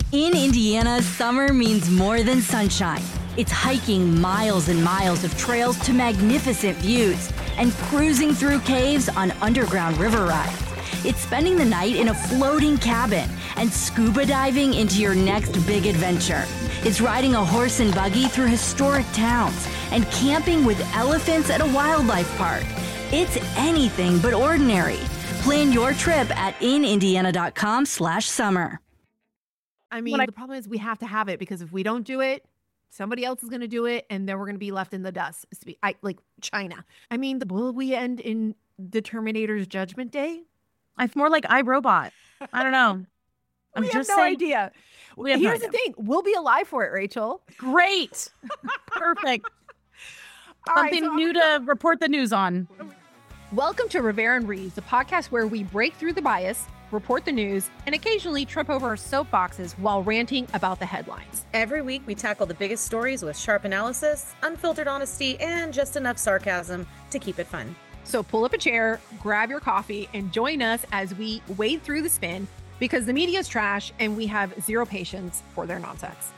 In Indiana, summer means more than sunshine. It's hiking miles and miles of trails to magnificent views and cruising through caves on underground river rides. It's spending the night in a floating cabin and scuba diving into your next big adventure. It's riding a horse and buggy through historic towns and camping with elephants at a wildlife park. It's anything but ordinary. Plan your trip at inindiana.com/summer. I mean, the problem is we have to have it because if we don't do it, somebody else is going to do it, and then we're going to be left in the dust. Like China. I mean, will we end in the Terminator's Judgment Day? It's more like iRobot. I don't know. We have no idea. Here's the thing. We'll be alive for it, Rachel. Great. Perfect. Something new to report the news on. Welcome to Rivera and Reeves, a podcast where we break through the bias, report the news, and occasionally trip over our soapboxes while ranting about the headlines. Every week, we tackle the biggest stories with sharp analysis, unfiltered honesty, and just enough sarcasm to keep it fun. So pull up a chair, grab your coffee, and join us as we wade through the spin because the media is trash and we have zero patience for their nonsense.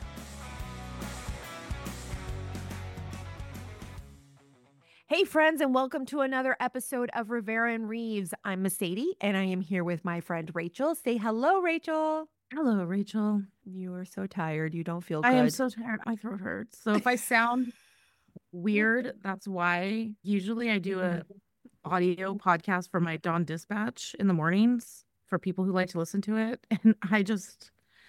Hey, friends, and welcome to another episode of Rivera and Reeves. I'm Mercedes, and I am here with my friend Rachel. Say hello, Rachel. Hello, Rachel. You are so tired. You don't feel good. I am so tired. My throat hurts. So if I sound weird, that's why. Usually I do a audio podcast for my Dawn Dispatch in the mornings for people who like to listen to it. And I just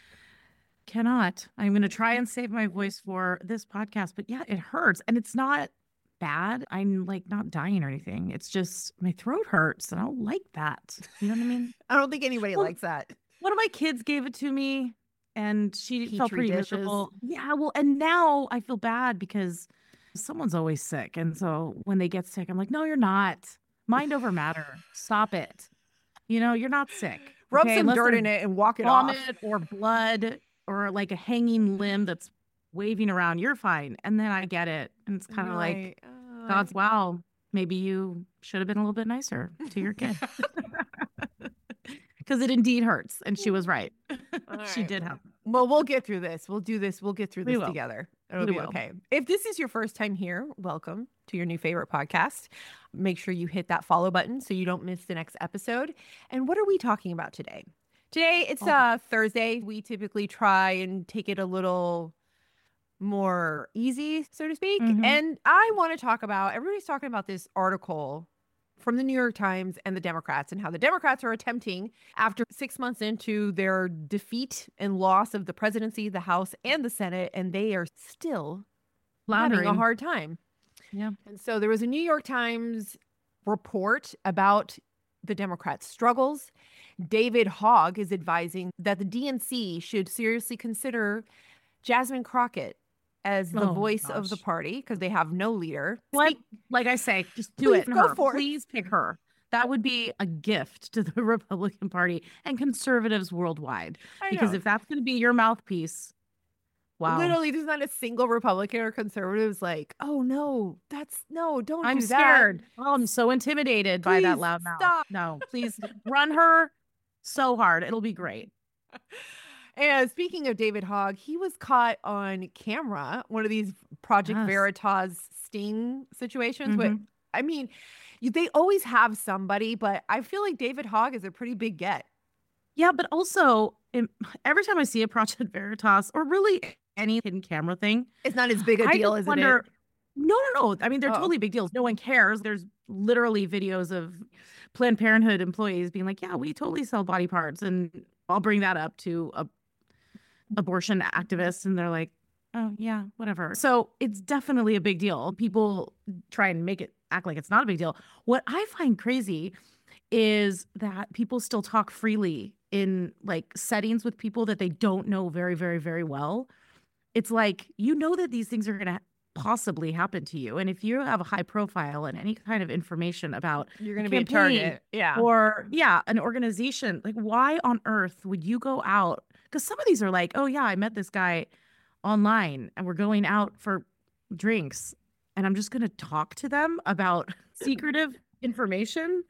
cannot. I'm going to try and save my voice for this podcast. But yeah, it hurts. And it's not bad. I'm like not dying or anything. It's just my throat hurts and I don't like that. You know what I mean? I don't think anybody likes that. One of my kids gave it to me and she felt pretty miserable. Yeah, well, and now I feel bad because someone's always sick. And so when they get sick, I'm like, no, you're not. Mind over matter. Stop it. You know, you're not sick. Rub some dirt in it and walk it off. Vomit or blood or like a hanging limb that's waving around, you're fine. And then I get it. And it's kind of like, God's, wow, maybe you should have been a little bit nicer to your kid. Because it indeed hurts. And she was right. She did have. Well, we'll get through this. We'll do this. We'll get through this together. It'll be okay. If this is your first time here, welcome to your new favorite podcast. Make sure you hit that follow button so you don't miss the next episode. And what are we talking about today? Today, it's Thursday. We typically try and take it a little more easy, so to speak. Mm-hmm. And I want to talk about, everybody's talking about this article from the New York Times and the Democrats and how the Democrats are attempting, after 6 months into their defeat and loss of the presidency, the House, and the Senate, and they are still having a hard time. Yeah. And so there was a New York Times report about the Democrats' struggles. David Hogg is advising that the DNC should seriously consider Jasmine Crockett as the voice of the party because they have no leader. Like I say, just do it. Go for it. Please pick her. That would be a gift to the Republican Party and conservatives worldwide. Because if that's going to be your mouthpiece, wow. Literally, there's not a single Republican or conservative who's like, oh, no, don't do that. I'm scared. Oh, I'm so intimidated by that loud mouth. Stop. No, please run her so hard. It'll be great. And speaking of David Hogg, he was caught on camera, one of these Project Veritas sting situations. Mm-hmm. But I mean, they always have somebody, but I feel like David Hogg is a pretty big get. Yeah, but also every time I see a Project Veritas or really any hidden camera thing, it's not as big a deal as it is. No. I mean, they're totally big deals. No one cares. There's literally videos of Planned Parenthood employees being like, yeah, we totally sell body parts. And I'll bring that up to a abortion activists and they're like, oh yeah, whatever. So it's definitely a big deal. People try and make it act like it's not a big deal. What I find crazy is that people still talk freely in like settings with people that they don't know very, very, very well. It's like, you know that these things are going to possibly happen to you. And if you have a high profile and any kind of information about you're going to be a target. Yeah. Or an organization, like why on earth would you go out? Because some of these are like, oh yeah, I met this guy online and we're going out for drinks and I'm just going to talk to them about secretive information.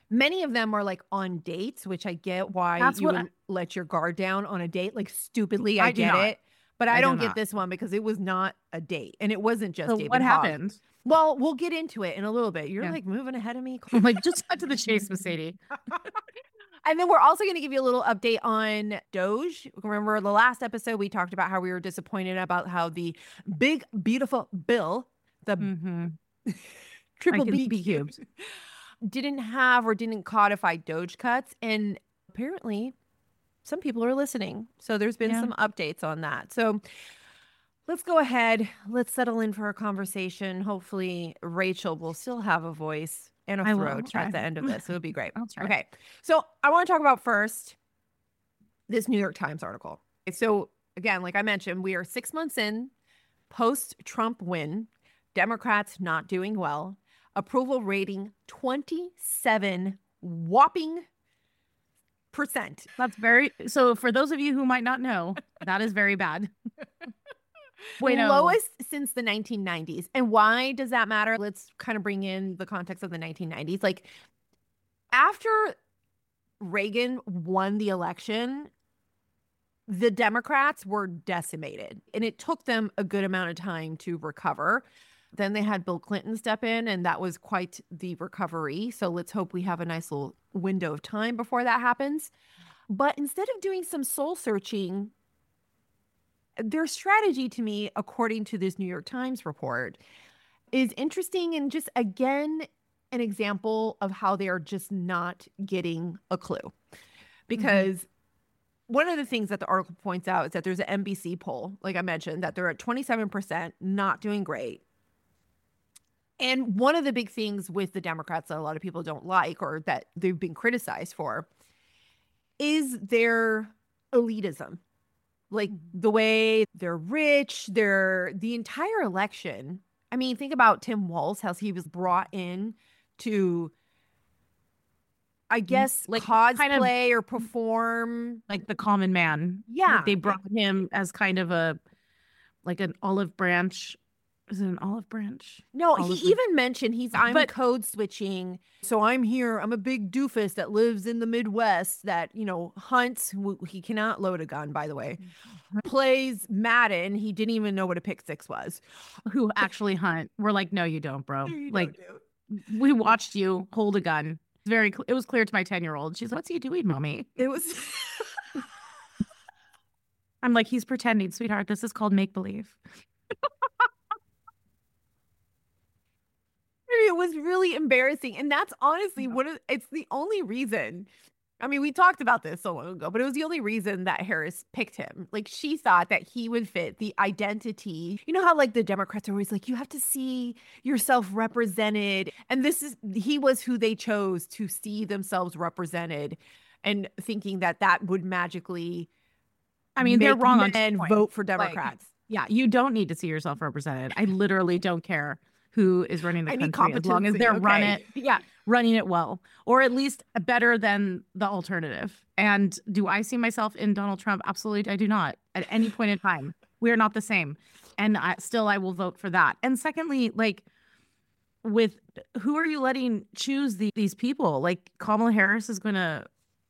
Many of them are like on dates, which I get why you would let your guard down on a date. Like stupidly, I get it. But I don't get this one because it was not a date. And it wasn't just David what Hogg. happened? Well, we'll get into it in a little bit. You're like moving ahead of me. I'm like, just cut to the chase, Mercedes. And then we're also going to give you a little update on Doge. Remember the last episode, we talked about how we were disappointed about how the big, beautiful bill, the triple B cubed, didn't have or didn't codify Doge cuts. And apparently some people are listening. So there's been some updates on that. So let's go ahead. Let's settle in for our conversation. Hopefully Rachel will still have a voice and a throat at the end of this. It'll be great. I'll try. Okay. So I want to talk about first this New York Times article. So again, like I mentioned, we are 6 months in post-Trump win, Democrats not doing well, approval rating 27 whopping %. That's so for those of you who might not know, that is very bad. Lowest since the 1990s. And why does that matter? Let's kind of bring in the context of the 1990s. Like after Reagan won the election, the Democrats were decimated and it took them a good amount of time to recover. Then they had Bill Clinton step in and that was quite the recovery. So let's hope we have a nice little window of time before that happens. But instead of doing some soul searching, their strategy to me, according to this New York Times report, is interesting and just, again, an example of how they are just not getting a clue. Because one of the things that the article points out is that there's an NBC poll, like I mentioned, that they're at 27%, not doing great. And one of the big things with the Democrats that a lot of people don't like or that they've been criticized for is their elitism. Like the way they're rich, the entire election. I mean, think about Tim Walz, how he was brought in to, I guess, like cosplay kind of, or perform. Like the common man. Yeah. Like they brought him as kind of an olive branch. Is it an olive branch? No, he even mentioned I'm code switching. So I'm here. I'm a big doofus that lives in the Midwest that, hunts. He cannot load a gun, by the way. Plays Madden. He didn't even know what a pick six was. Who actually hunt. We're like, no, you don't, bro. You like, don't. We watched you hold a gun. It was clear to my 10-year-old. She's like, what's he doing, mommy? It was. I'm like, he's pretending, sweetheart. This is called make-believe. It was really embarrassing. And that's honestly it's the only reason. I mean, we talked about this so long ago, but it was the only reason that Harris picked him. Like she thought that he would fit the identity. You know how like the Democrats are always like, you have to see yourself represented. And he was who they chose to see themselves represented and thinking that would magically, they're wrong on and vote for Democrats. You don't need to see yourself represented. I literally don't care who is running the country as long as they're running it well, or at least better than the alternative. And do I see myself in Donald Trump? Absolutely, I do not. At any point in time, we are not the same. And I will vote for that. And secondly, like with who are you letting choose these people? Like Kamala Harris is going to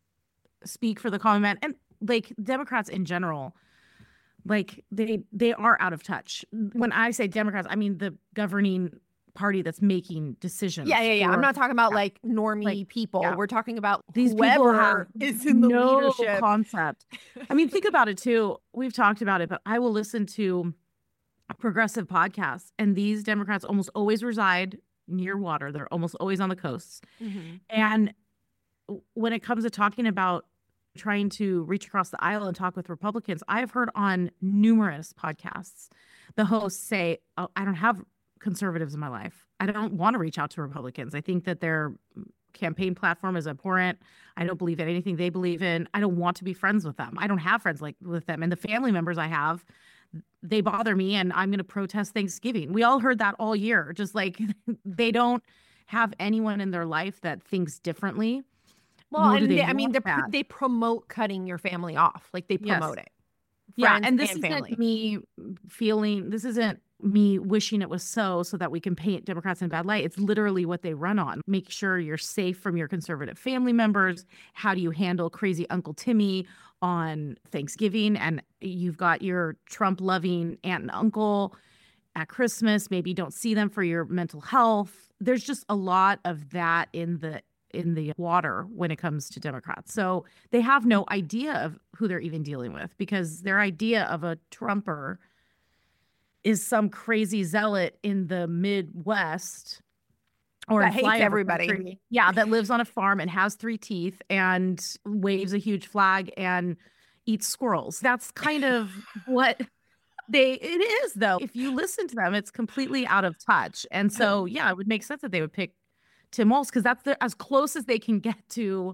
speak for the common man, and like Democrats in general. Like they are out of touch. When I say Democrats, I mean the governing party that's making decisions. Yeah. I'm not talking about like normie people. Yeah. We're talking about these people is in the leadership concept. I mean, think about it too. We've talked about it, but I will listen to progressive podcasts, and these Democrats almost always reside near water. They're almost always on the coasts. And when it comes to talking about trying to reach across the aisle and talk with Republicans, I have heard on numerous podcasts the hosts say, oh, I don't have conservatives in my life. I don't want to reach out to Republicans. I think that their campaign platform is abhorrent. I don't believe in anything they believe in. I don't want to be friends with them. I don't have friends with them. And the family members I have, they bother me, and I'm going to protest Thanksgiving. We all heard that all year. Just like they don't have anyone in their life that thinks differently. Well, and they promote cutting your family off. Like they promote it. Friends and this isn't me feeling, this isn't me wishing it was so that we can paint Democrats in a bad light. It's literally what they run on. Make sure you're safe from your conservative family members. How do you handle crazy Uncle Timmy on Thanksgiving? And you've got your Trump-loving aunt and uncle at Christmas. Maybe don't see them for your mental health. There's just a lot of that in the water when it comes to Democrats. So they have no idea of who they're even dealing with, because their idea of a Trumper is some crazy zealot in the Midwest or that hates everybody. Country, that lives on a farm and has 3 teeth and waves a huge flag and eats squirrels. That's kind of what it is, though. If you listen to them, it's completely out of touch. And so, it would make sense that they would pick Tim Walz, because that's as close as they can get to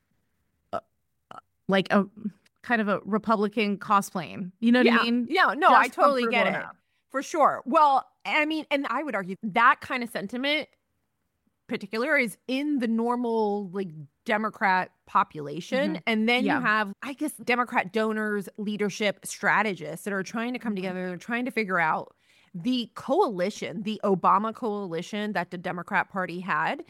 like a kind of a Republican cosplaying. You know what I mean? Yeah, no, I totally get it. For sure. Well, I mean, and I would argue that kind of sentiment particular is in the normal like Democrat population. Mm-hmm. And then you have, I guess, Democrat donors, leadership strategists that are trying to come together. They're trying to figure out the coalition, the Obama coalition that the Democrat Party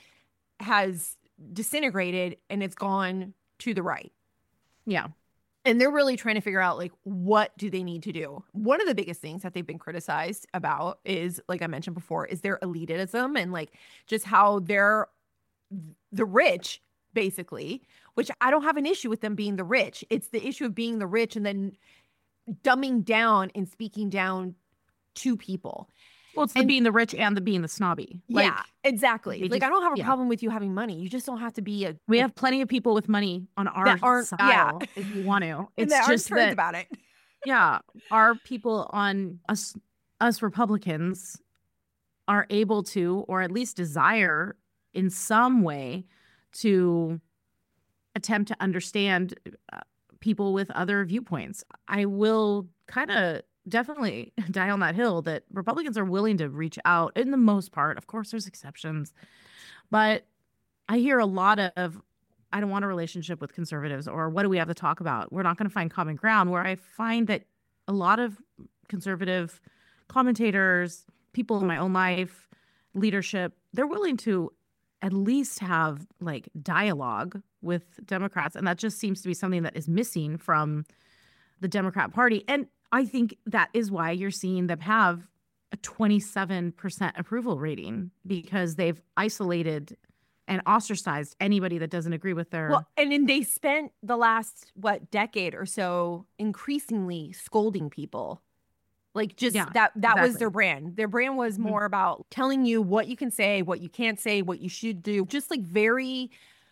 has disintegrated, and it's gone to the right. Yeah. And they're really trying to figure out, like, what do they need to do? One of the biggest things that they've been criticized about is, like I mentioned before, is their elitism and, like, just how they're the rich, basically, which I don't have an issue with them being the rich. It's the issue of being the rich and then dumbing down and speaking down to people. Well, it's being the rich and being the snobby. Like, exactly. Like, I don't have a problem with you having money. You just don't have to be we have plenty of people with money on our side if you want to. It's just that about it. Our people on us Republicans are able to, or at least desire in some way, to attempt to understand people with other viewpoints. I will kind of definitely die on that hill that Republicans are willing to reach out in the most part. Of course, there's exceptions, but I hear a lot of, I don't want a relationship with conservatives, or what do we have to talk about? We're not going to find common ground, where I find that a lot of conservative commentators, people in my own life, leadership, they're willing to at least have like dialogue with Democrats. And that just seems to be something that is missing from the Democrat Party. And I think that is why you're seeing them have a 27% approval rating, because they've isolated and ostracized anybody that doesn't agree with their... Well, and then they spent the last, decade or so increasingly scolding people. Like, just that exactly. was their brand. Their brand was more about telling you what you can say, what you can't say, what you should do. Just like very...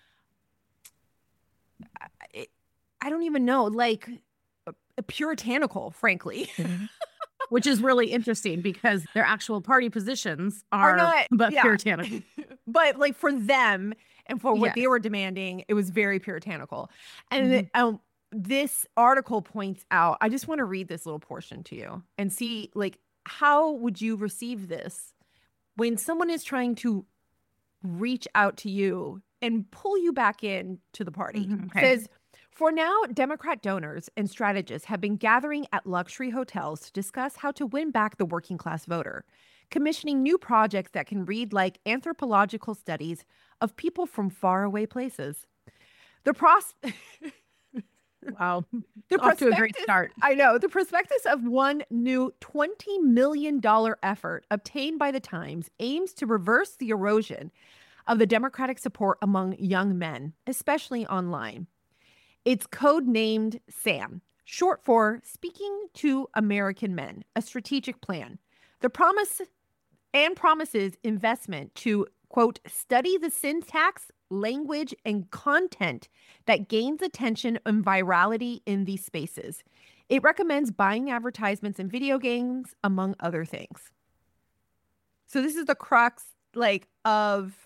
I don't even know, like... puritanical, frankly. Which is really interesting, because their actual party positions are not puritanical. But like for them and for what they were demanding, it was very puritanical. And this article points out, I just want to read this little portion to you and see, like, how would you receive this when someone is trying to reach out to you and pull you back in to the party? It says, for now, Democrat donors and strategists have been gathering at luxury hotels to discuss how to win back the working class voter, commissioning new projects that can read like anthropological studies of people from faraway places. Wow. Off to a great start. I know. The prospectus of one new $20 million effort obtained by the Times aims to reverse the erosion of the Democratic support among young men, especially online. It's codenamed SAM, short for Speaking to American Men, a strategic plan. The promises investment to, quote, study the syntax, language, and content that gains attention and virality in these spaces. It recommends buying advertisements in video games, among other things. So this is the crux, like, of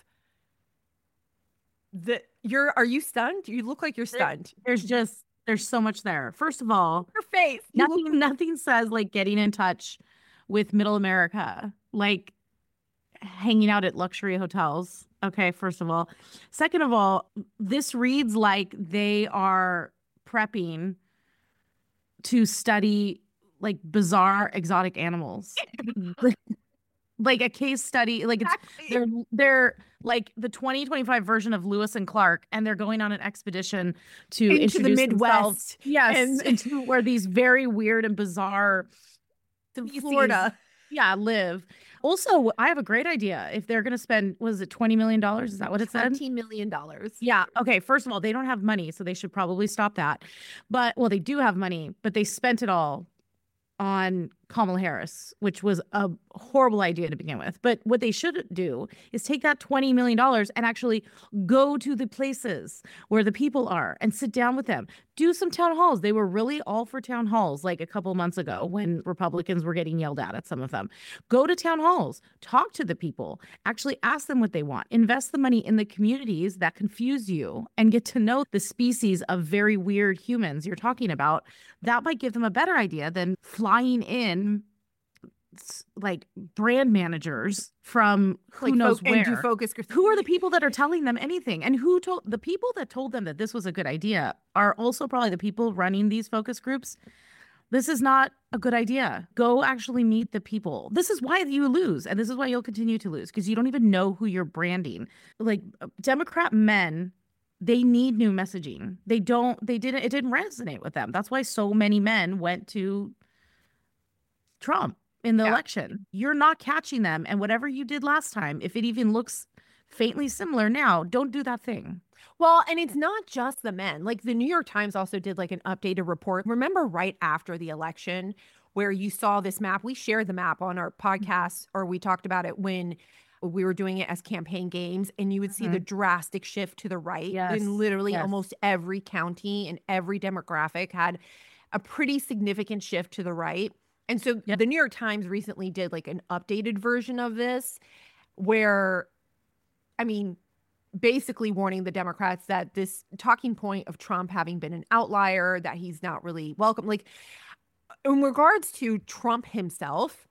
are you stunned? You look like you're stunned. There's so much there. First of all, your face. Nothing says like getting in touch with middle America, like hanging out at luxury hotels. Okay, first of all. Second of all, this reads like they are prepping to study like bizarre exotic animals. Like a case study, like they're like the 2025 version of Lewis and Clark, and they're going on an expedition to into introduce the Midwest. Themselves, yes, into where these very weird and bizarre Florida, live. Also, I have a great idea. If they're going to spend, was it $20 million? Is that what it said? $13 million. Yeah. Okay. First of all, they don't have money, so they should probably stop that. But they do have money, but they spent it all on Kamala Harris, which was a horrible idea to begin with. But what they should do is take that $20 million and actually go to the places where the people are and sit down with them. Do some town halls. They were really all for town halls like a couple months ago when Republicans were getting yelled at some of them. Go to town halls, talk to the people, actually ask them what they want, invest the money in the communities that confuse you, and get to know the species of very weird humans you're talking about. That might give them a better idea than flying in like brand managers from who knows where. And do focus groups. Who are the people that are telling them anything? And who told the people that told them that this was a good idea are also probably the people running these focus groups. This is not a good idea. Go actually meet the people. This is why you lose. And this is why you'll continue to lose, because you don't even know who you're branding. Like Democrat men, they need new messaging. It didn't resonate with them. That's why so many men went to Trump in the election. You're not catching them. And whatever you did last time, if it even looks faintly similar now, don't do that thing. Well, and it's not just the men. Like the New York Times also did like an updated report. Remember right after the election where you saw this map? We shared the map on our podcast, or we talked about it when we were doing it as campaign games, and you would see the drastic shift to the right in literally almost every county, and every demographic had a pretty significant shift to the right. And so the New York Times recently did like an updated version of this where, I mean, basically warning the Democrats that this talking point of Trump having been an outlier, that he's not really welcome. Like in regards to Trump himself,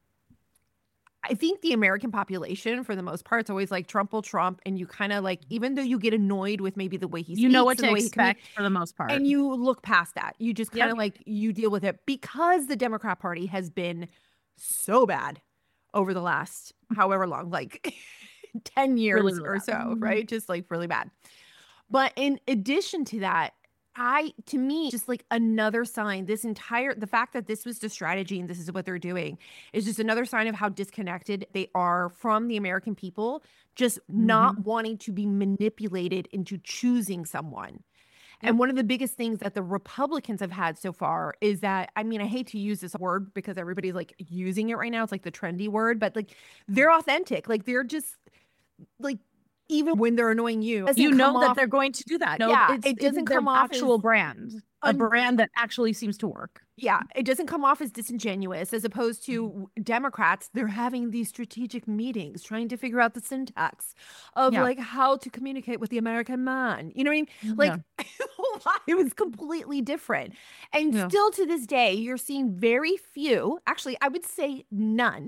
I think the American population, for the most part, it's always like Trump will Trump. And you kind of like, even though you get annoyed with maybe the way he speaks, you know what to expect for the most part. And you look past that. You just kind of like, you deal with it, because the Democrat Party has been so bad over the last however long, like 10 years really or so, right? Just like really bad. But in addition to that, to me, just like another sign, the fact that this was the strategy and this is what they're doing is just another sign of how disconnected they are from the American people, just not wanting to be manipulated into choosing someone. And one of the biggest things that the Republicans have had so far is that, I mean, I hate to use this word because everybody's like using it right now. It's like the trendy word, but like they're authentic. Like they're just like, even when they're annoying you, you know that they're going to do that. No, yeah, it doesn't come off actual brand, a brand that actually seems to work. Yeah, it doesn't come off as disingenuous, as opposed to Democrats. They're having these strategic meetings, trying to figure out the syntax of like how to communicate with the American man. You know what I mean? Like it was completely different. And still to this day, you're seeing very few, actually, I would say none.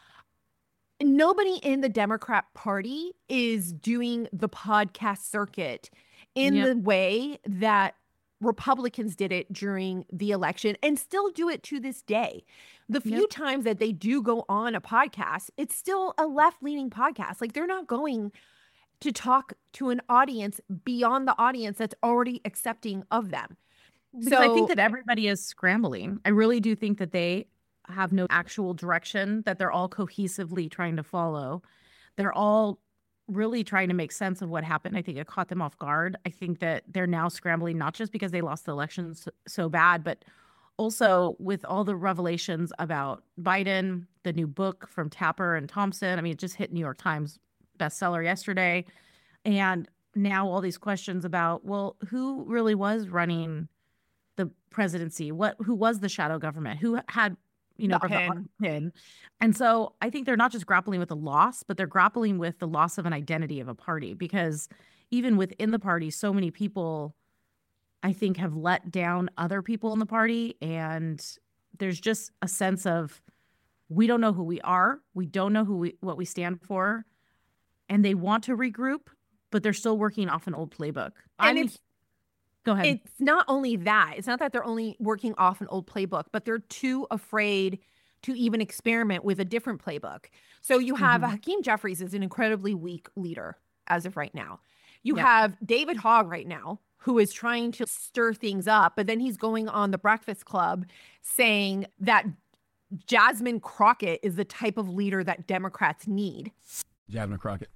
Nobody in the Democrat Party is doing the podcast circuit in the way that Republicans did it during the election, and still do it to this day. The few times that they do go on a podcast, it's still a left-leaning podcast. Like they're not going to talk to an audience beyond the audience that's already accepting of them. So I think that everybody is scrambling. I really do think that they have no actual direction that they're all cohesively trying to follow. They're all really trying to make sense of what happened. I think it caught them off guard. I think that they're now scrambling, not just because they lost the elections so bad, but also with all the revelations about Biden, the new book from Tapper and Thompson. I mean, it just hit New York Times bestseller yesterday. And now all these questions about, well, who really was running the presidency? Who was the shadow government? Who had the pin. And so I think they're not just grappling with the loss, but they're grappling with the loss of an identity of a party, because even within the party, so many people, I think, have let down other people in the party. And there's just a sense of, we don't know who we are. We don't know what we stand for. And they want to regroup, but they're still working off an old playbook. Go ahead. It's not only that. It's not that they're only working off an old playbook, but they're too afraid to even experiment with a different playbook. So you have Hakeem Jeffries is an incredibly weak leader as of right now. You have David Hogg right now, who is trying to stir things up, but then he's going on the Breakfast Club saying that Jasmine Crockett is the type of leader that Democrats need. Jasmine Crockett,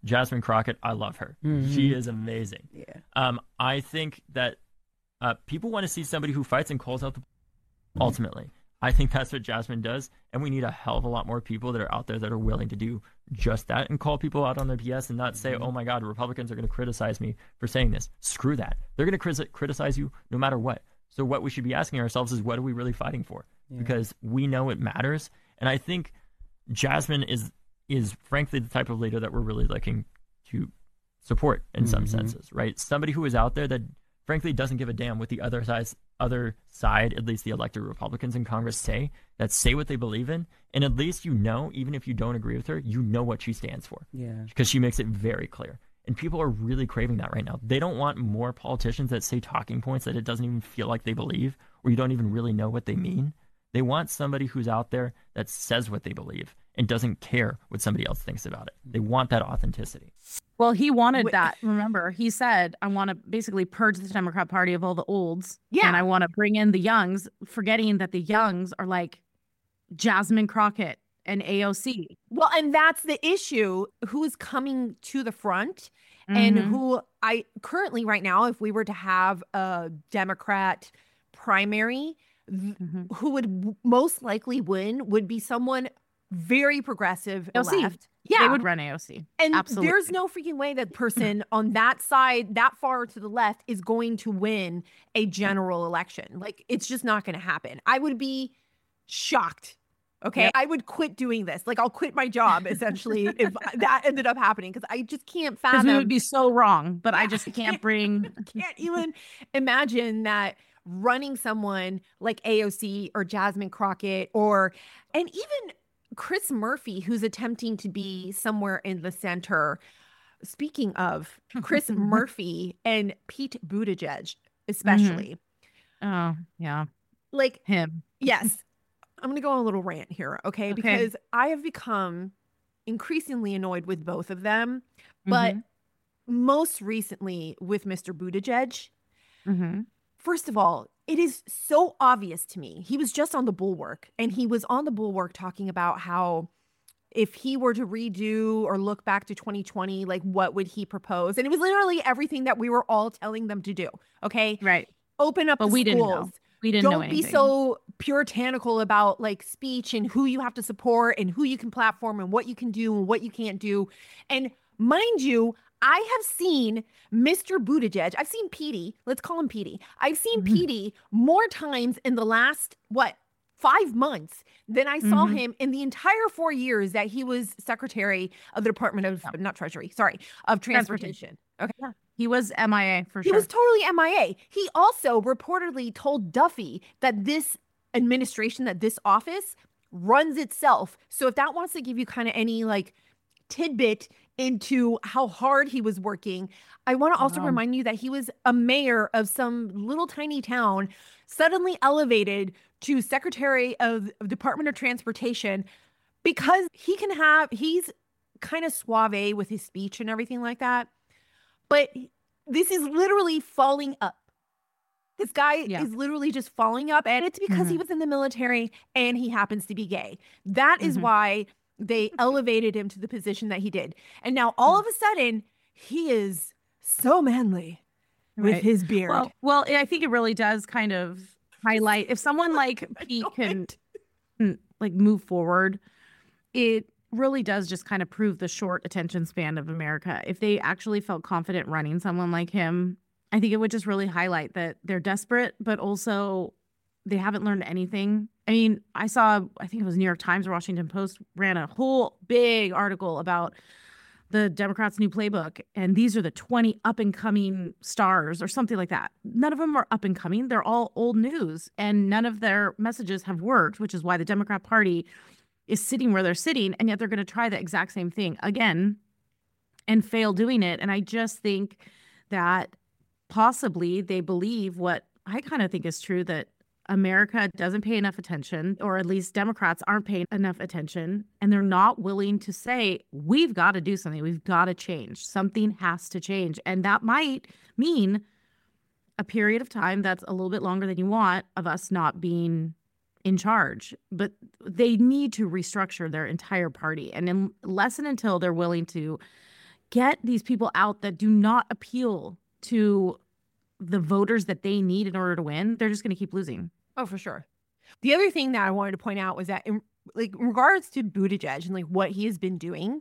I love her. She is amazing. Yeah. I think that people want to see somebody who fights and calls out the ultimately. I think that's what Jasmine does, and we need a hell of a lot more people that are out there that are willing to do just that and call people out on their BS and not say, oh my God, Republicans are going to criticize me for saying this. Screw that. They're going to criticize you no matter what. So what we should be asking ourselves is, what are we really fighting for? Yeah. Because we know it matters. And I think Jasmine is frankly the type of leader that we're really looking to support in some senses, right? Somebody who is out there that frankly doesn't give a damn what the other side, at least the elected Republicans in Congress, say what they believe in. And at least even if you don't agree with her, you know what she stands for. Yeah. Because she makes it very clear. And people are really craving that right now. They don't want more politicians that say talking points that it doesn't even feel like they believe, or you don't even really know what they mean. They want somebody who's out there that says what they believe and doesn't care what somebody else thinks about it. They want that authenticity. Well, he wanted that. Remember, he said, I want to basically purge the Democrat Party of all the olds. Yeah. And I want to bring in the youngs, forgetting that the youngs are like Jasmine Crockett and AOC. Well, and that's the issue. Who is coming to the front and who I currently right now, if we were to have a Democrat primary, who would most likely win would be someone very progressive left. Yeah. They would run AOC. And absolutely. There's no freaking way that person on that side, that far to the left, is going to win a general election. Like, it's just not going to happen. I would be shocked. Okay. Yep. I would quit doing this. Like, I'll quit my job essentially if that ended up happening, because I just can't fathom. We would be so wrong, but I just can't can't even imagine that running someone like AOC or Jasmine Crockett and even Chris Murphy, who's attempting to be somewhere in the center. Speaking of Chris Murphy and Pete Buttigieg, especially. Oh, yeah. Like him. Yes. I'm going to go on a little rant here, okay? Because I have become increasingly annoyed with both of them, but most recently with Mr. Buttigieg. First of all, it is so obvious to me. He was just on the Bulwark, and he was on the Bulwark talking about how if he were to redo or look back to 2020, like, what would he propose? And it was literally everything that we were all telling them to do. Okay. Right. Open up the schools. Didn't know. We didn't know anything. Don't be so puritanical about like speech and who you have to support and who you can platform and what you can do and what you can't do. And mind you, I have seen Mr. Buttigieg. I've seen Petey. Let's call him Petey. I've seen Petey more times in the last, 5 months than I saw him in the entire 4 years that he was Secretary of the Department of, of Transportation. Okay. Yeah. He was MIA for He sure. was totally MIA. He also reportedly told Duffy that this administration, that this office runs itself. So if that wants to give you kind of any like tidbit into how hard he was working, I want to also remind you that he was a mayor of some little tiny town, suddenly elevated to Secretary of Department of Transportation because he's kind of suave with his speech and everything like that. But this is literally falling up. This guy is literally just falling up, and it's because he was in the military and he happens to be gay. That is why they elevated him to the position that he did. And now all of a sudden, he is so manly with his beard. Well, I think it really does kind of highlight, if someone like Pete can like move forward, it really does just kind of prove the short attention span of America. If they actually felt confident running someone like him, I think it would just really highlight that they're desperate, but also they haven't learned anything. I mean, I think it was New York Times or Washington Post ran a whole big article about the Democrats' new playbook. And these are the 20 up and coming stars or something like that. None of them are up and coming. They're all old news, and none of their messages have worked, which is why the Democrat Party is sitting where they're sitting. And yet they're going to try the exact same thing again and fail doing it. And I just think that possibly they believe what I kind of think is true, that America doesn't pay enough attention, or at least Democrats aren't paying enough attention, and they're not willing to say, we've got to do something. We've got to change. Something has to change. And that might mean a period of time that's a little bit longer than you want of us not being in charge. But they need to restructure their entire party. And unless and until they're willing to get these people out that do not appeal to the voters that they need in order to win, they're just going to keep losing. Oh, for sure. The other thing that I wanted to point out was that in regards to Buttigieg and what he has been doing,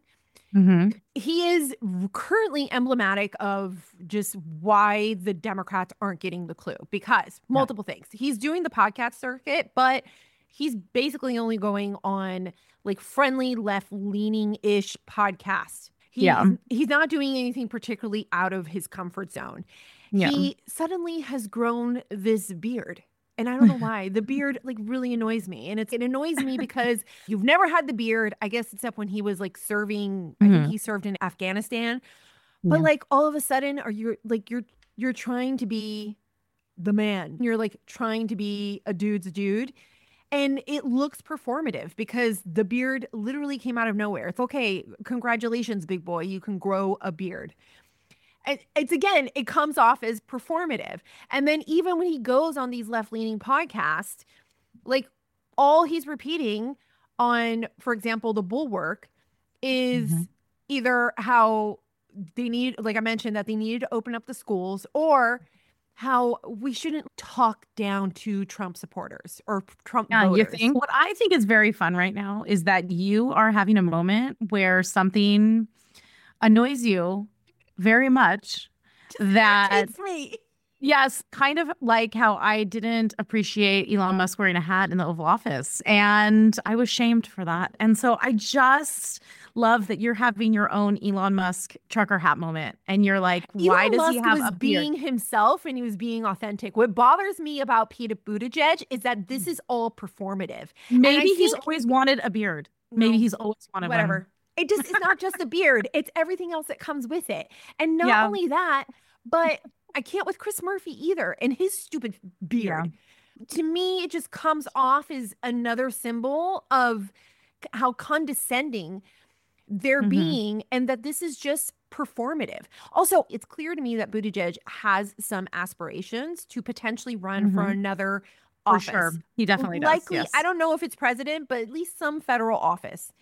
he is currently emblematic of just why the Democrats aren't getting the clue, because multiple things. He's doing the podcast circuit, but he's basically only going on friendly left-leaning-ish podcasts. He's not doing anything particularly out of his comfort zone. Yeah. He suddenly has grown this beard. And I don't know why. The beard really annoys me. And it annoys me because you've never had the beard, I guess, except when he was serving, I think he served in Afghanistan. But all of a sudden you're trying to be the man. You're trying to be a dude's dude. And it looks performative because the beard literally came out of nowhere. It's okay. Congratulations, big boy. You can grow a beard. And it comes off as performative. And then even when he goes on these left-leaning podcasts, all he's repeating on, for example, the Bulwark is either how they need, I mentioned, that they needed to open up the schools, or how we shouldn't talk down to Trump supporters or Trump voters. You think? What I think is very fun right now is that you are having a moment where something annoys you very much, that me. Yes, kind of like how I didn't appreciate Elon Musk wearing a hat in the Oval Office, and I was shamed for that. And so I just love that you're having your own Elon Musk trucker hat moment, and you're like, why does he have a beard? Being himself, and he was being authentic. What bothers me about Pete Buttigieg is that this is all performative. Maybe he's always wanted a beard. Maybe he's always wanted whatever. One. It's not just the beard. It's everything else that comes with it. And not only that, but I can't with Chris Murphy either, and his stupid beard. Yeah. To me, it just comes off as another symbol of how condescending they're being, and that this is just performative. Also, it's clear to me that Buttigieg has some aspirations to potentially run for another office. For sure. He definitely does. Likely, yes. I don't know if it's president, but at least some federal office.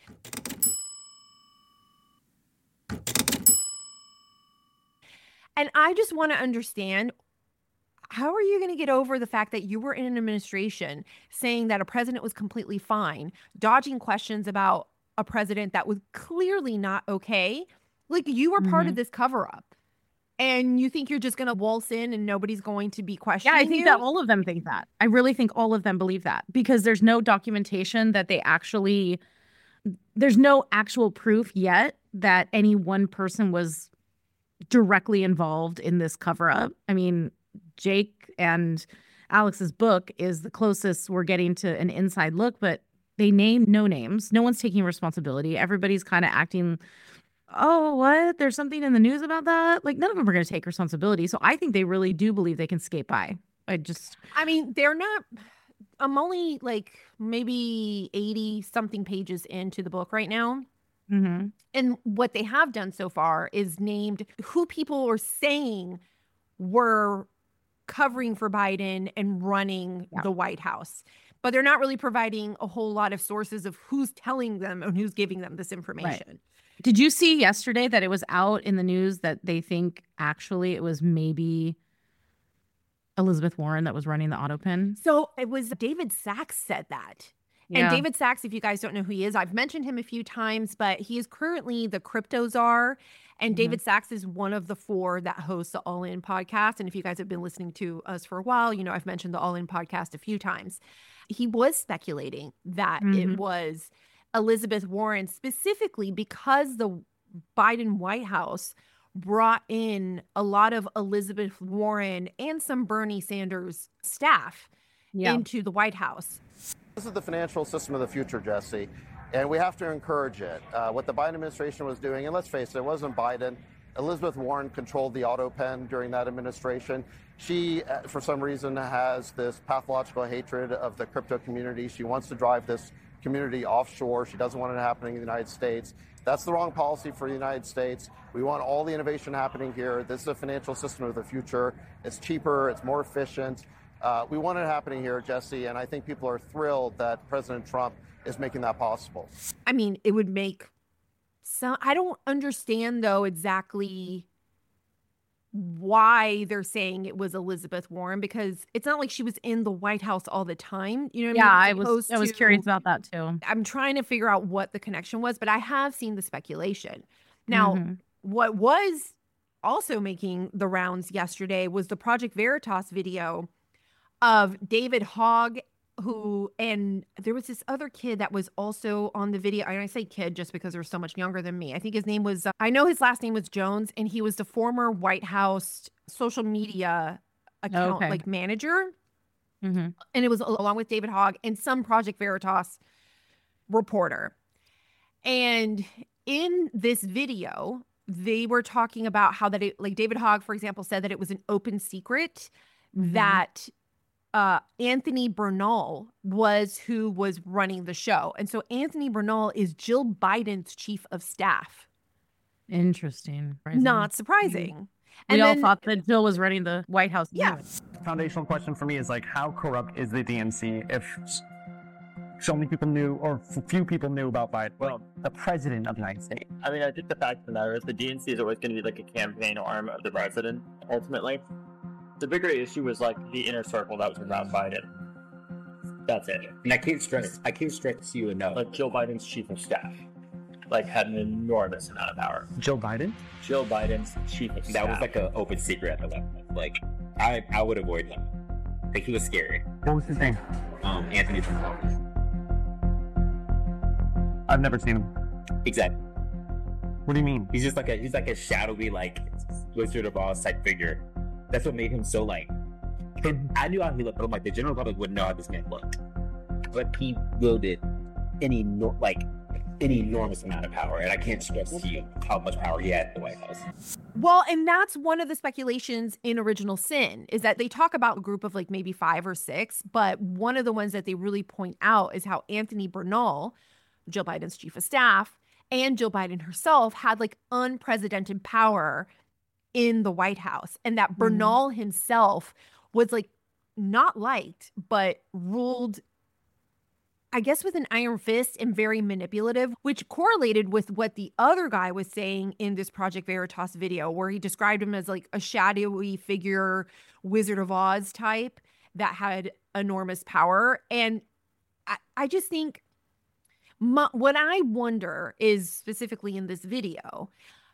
And I just want to understand, how are you going to get over the fact that you were in an administration saying that a president was completely fine, dodging questions about a president that was clearly not okay? You were part of this cover up, and you think you're just going to waltz in and nobody's going to be questioning you? Yeah, I think that all of them think that. I really think all of them believe that, because there's no documentation that there's no actual proof yet that any one person was directly involved in this cover up. I mean, Jake and Alex's book is the closest we're getting to an inside look, but they name no names. No one's taking responsibility. Everybody's kind of acting, oh, what? There's something in the news about that? None of them are going to take responsibility. So I think they really do believe they can skate by. I mean, they're not. I'm only maybe 80 something pages into the book right now. And what they have done so far is named who people are saying were covering for Biden and running the White House. But they're not really providing a whole lot of sources of who's telling them and who's giving them this information. Right. Did you see yesterday that it was out in the news that they think actually it was maybe Elizabeth Warren that was running the Autopin? So it was David Sacks said that. Yeah. And David Sacks, if you guys don't know who he is, I've mentioned him a few times, but he is currently the crypto czar. And David Sacks is one of the 4 that hosts the All In podcast. And if you guys have been listening to us for a while, I've mentioned the All In podcast a few times. He was speculating that it was Elizabeth Warren, specifically because the Biden White House brought in a lot of Elizabeth Warren and some Bernie Sanders staff into the White House. This is the financial system of the future, Jesse, and we have to encourage it. What the Biden administration was doing, and let's face it, it wasn't Biden, Elizabeth Warren controlled the auto pen during that administration. She, for some reason, has this pathological hatred of the crypto community. She wants to drive this community offshore. She doesn't want it happening in the United States. That's the wrong policy for the United States. We want all the innovation happening here. This is a financial system of the future. It's cheaper. It's more efficient. We want it happening here, Jesse, and I think people are thrilled that President Trump is making that possible. I mean, it would make some. I don't understand, though, exactly why they're saying it was Elizabeth Warren, because it's not like she was in the White House all the time. You know what I mean? I was curious about that too. I'm trying to figure out what the connection was, but I have seen the speculation. Now, what was also making the rounds yesterday was the Project Veritas video of David Hogg, and there was this other kid that was also on the video. And I say kid just because they're so much younger than me. I think his name was, I know his last name was Jones, and he was the former White House social media account like manager. And it was along with David Hogg and some Project Veritas reporter. And in this video, they were talking about how that like David Hogg, for example, said that it was an open secret that Anthony Bernal was who was running the show. And so Anthony Bernal is Jill Biden's chief of staff. Interesting. Not surprising. We all thought that Jill was running the White House. Yeah. Foundational question for me is like, how corrupt is the DNC if so many people knew, or few people knew about Biden, well, the president of the United States? I mean, I think the fact of the matter is the DNC is always going to be like a campaign arm of the president, ultimately. The bigger issue was like the inner circle that was around Biden. That's it. And I can't stress to you enough. Like Jill Biden's chief of staff, like had an enormous amount of power. Jill Biden? Jill Biden's chief of staff. That was like an open secret at the level. Like I would avoid him. Like he was scary. What was his name? Anthony Bernal. I've never seen him. Exactly. What do you mean? He's like a shadowy like Wizard of Oz type figure. That's what made him so like. I knew how he looked, but I'm like the general public wouldn't know how this man looked. But he wielded an enormous amount of power, and I can't stress to you how much power he had in the White House. Well, and that's one of the speculations in Original Sin, is that they talk about a group of like maybe 5 or 6, but one of the ones that they really point out is how Anthony Bernal, Jill Biden's chief of staff, and Jill Biden herself had like unprecedented power in the White House, and that Bernal himself was like not liked, but ruled, I guess, with an iron fist and very manipulative, which correlated with what the other guy was saying in this Project Veritas video, where he described him as like a shadowy figure, Wizard of Oz type that had enormous power. And I just think what I wonder is, specifically in this video,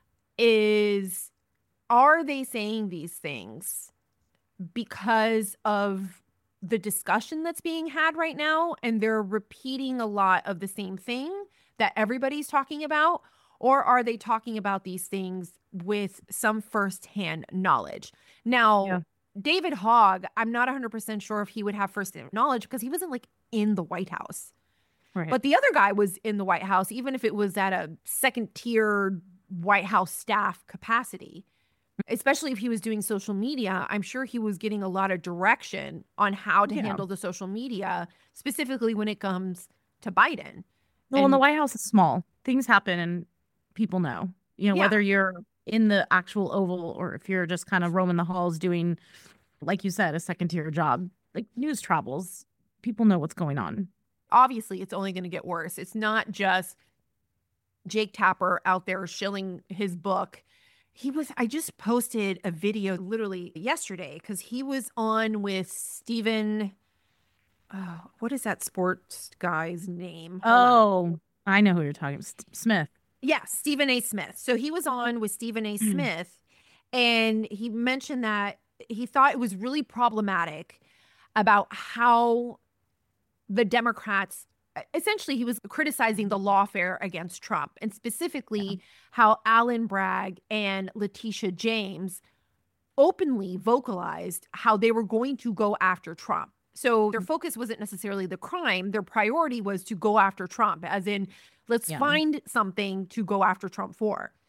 is, are they saying these things because of the discussion that's being had right now, and they're repeating a lot of the same thing that everybody's talking about? Or are they talking about these things with some firsthand knowledge? Now, David Hogg, I'm not 100% sure if he would have firsthand knowledge because he wasn't like in the White House. Right. But the other guy was in the White House, even if it was at a second tier White House staff capacity. Especially if he was doing social media, I'm sure he was getting a lot of direction on how to handle the social media, specifically when it comes to Biden. Well, and the White House is small. Things happen and people know, whether you're in the actual Oval or if you're just kind of roaming the halls doing, like you said, a second tier job, like news travels, people know what's going on. Obviously, it's only going to get worse. It's not just Jake Tapper out there shilling his book. I just posted a video literally yesterday because he was on with Stephen, what is that sports guy's name? I know who you're talking about. Smith. Yeah, Stephen A. Smith. So he was on with Stephen A. Smith, and he mentioned that he thought it was really problematic about how the Democrats, essentially, he was criticizing the lawfare against Trump, and specifically how Alan Bragg and Letitia James openly vocalized how they were going to go after Trump. So their focus wasn't necessarily the crime. Their priority was to go after Trump, as in, let's find something to go after Trump for.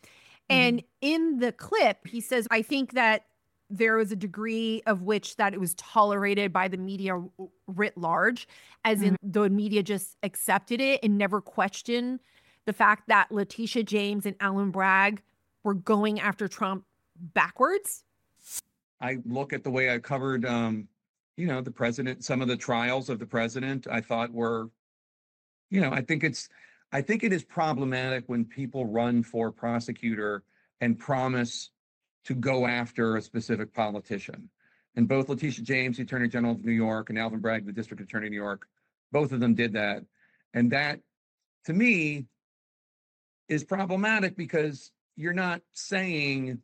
And in the clip, he says, I think that there was a degree of which that it was tolerated by the media writ large, as in the media just accepted it and never questioned the fact that Letitia James and Alvin Bragg were going after Trump backwards. I look at the way I covered, the president, some of the trials of the president, I thought were, I think it is problematic when people run for prosecutor and promise to go after a specific politician. And both Letitia James, the Attorney General of New York, and Alvin Bragg, the District Attorney of New York, both of them did that. And that, to me, is problematic because you're not saying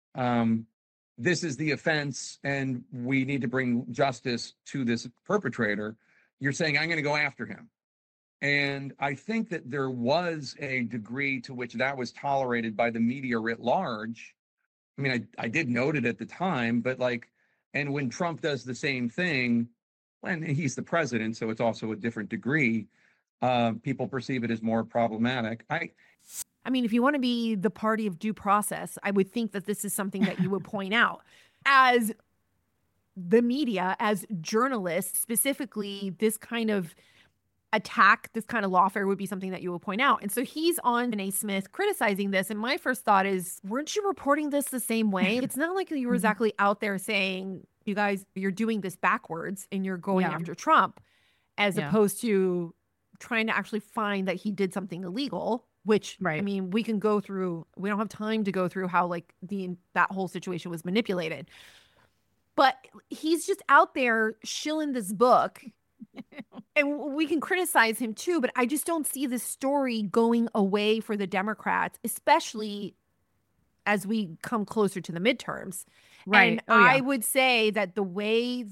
this is the offense and we need to bring justice to this perpetrator. You're saying, I'm going to go after him. And I think that there was a degree to which that was tolerated by the media writ large. I mean, I did note it at the time, but and when Trump does the same thing, and he's the president, so it's also a different degree, people perceive it as more problematic. I mean, if you want to be the party of due process, I would think that this is something that you would point out. As the media, as journalists, specifically, this kind of attack, this kind of lawfare would be something that you will point out. And so he's on Stephen A. Smith criticizing this. And my first thought is, weren't you reporting this the same way? It's not like you were exactly out there saying, you guys, you're doing this backwards and you're going after Trump, as opposed to trying to actually find that he did something illegal, which, I mean, we don't have time to go through how that whole situation was manipulated. But he's just out there shilling this book. And we can criticize him too, but I just don't see this story going away for the Democrats, especially as we come closer to the midterms. Right. And I would say that the way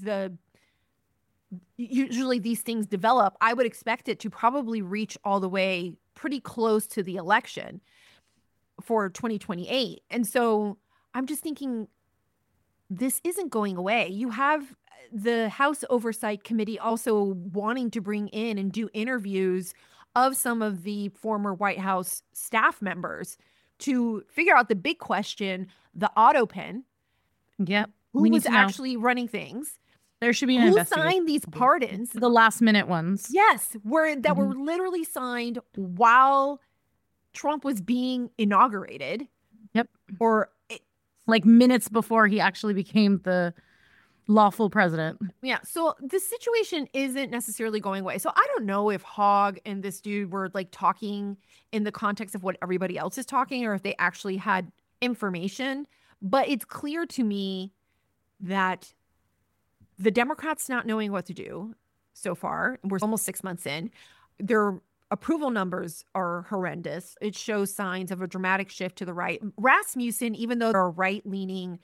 usually these things develop, I would expect it to probably reach all the way pretty close to the election for 2028. And so I'm just thinking, this isn't going away. You have the House Oversight Committee also wanting to bring in and do interviews of some of the former White House staff members to figure out the big question, the auto pen. Yep. Who was actually running things? There should be an investigation. Who signed these pardons? The last minute ones. Yes, were literally signed while Trump was being inaugurated. Yep. Or minutes before he actually became the lawful president. Yeah. So the situation isn't necessarily going away. So I don't know if Hogg and this dude were talking in the context of what everybody else is talking, or if they actually had information. But it's clear to me that the Democrats not knowing what to do so far, we're almost 6 months in, their approval numbers are horrendous. It shows signs of a dramatic shift to the right. Rasmussen, even though they're a right-leaning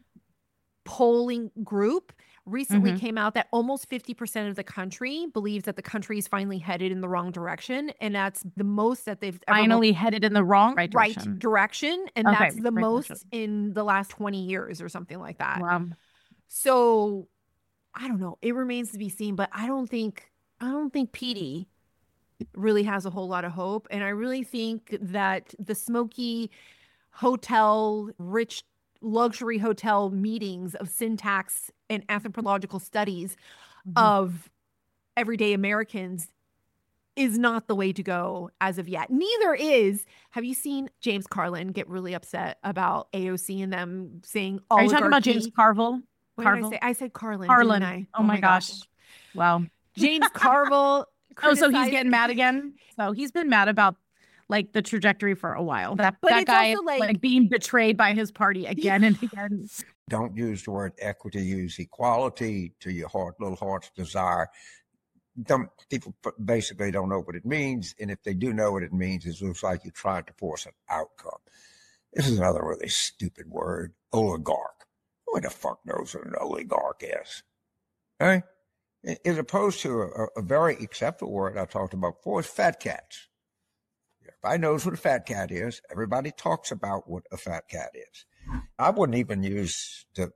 polling group, recently came out that almost 50% of the country believes that the country is finally headed in the wrong direction. And that's the most that they've ever finally headed in the right direction. And that's the most in the last 20 years or something like that. Wow. So I don't know. It remains to be seen, but I don't think Petey really has a whole lot of hope. And I really think that the smoky hotel, rich luxury hotel meetings of syntax and anthropological studies of everyday Americans is not the way to go as of yet. Neither is, have you seen James Carlin get really upset about AOC and them saying oligarchy? Are you talking about James Carville? What did I say? I said Carlin. Carlin. Didn't I? Oh my gosh. Wow. James Carville. Oh, so he's getting mad again? So he's been mad about the trajectory for a while. That guy being betrayed by his party again and again. Don't use the word equity, use equality to your little heart's desire. People basically don't know what it means. And if they do know what it means, it looks like you're trying to force an outcome. This is another really stupid word, oligarch. Who the fuck knows what an oligarch is? Right? As opposed to a very acceptable word I talked about before is fat cats. Everybody knows what a fat cat is. Everybody talks about what a fat cat is. I wouldn't even use the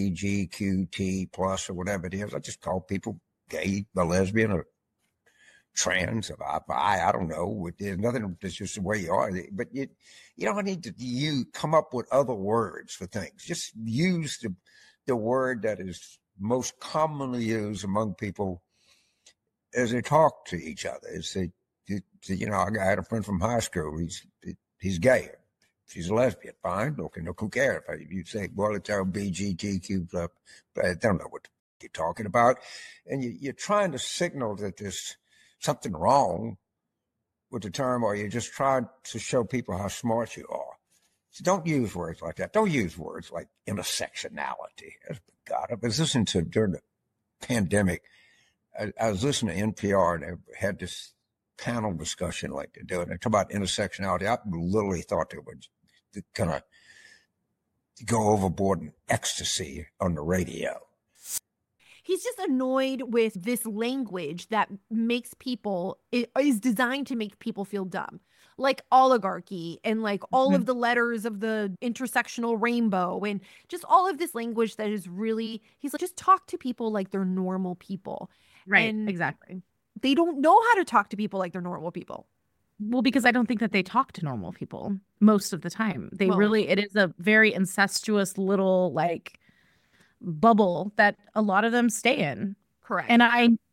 LBGQT plus or whatever it is. I just call people gay, a lesbian, or trends. I don't know. There's nothing. It's just the way you are. But you don't need to come up with other words for things. Just use the word that is most commonly used among people as they talk to each other. I had a friend from high school. He's gay. She's a lesbian. Fine. Okay, no, who cares? You say, well, it's LBGTQ, but I don't know what you're talking about. And you're trying to signal that there's something wrong with the term, or you're just trying to show people how smart you are. So don't use words like that. Don't use words like intersectionality. God, I was listening to, during the pandemic, I was listening to NPR, and they had this panel discussion like they do it. They talk about intersectionality. I literally thought they would kind of go overboard in ecstasy on the radio. He's just annoyed with this language that makes people, is designed to make people feel dumb. Like oligarchy and like all of the letters of the intersectional rainbow and just all of this language that is really, he's like, just talk to people like they're normal people. Right, and exactly. They don't know how to talk to people like they're normal people. Well, because I don't think that they talk to normal people most of the time. It is a very incestuous little like bubble that a lot of them stay in. Correct. And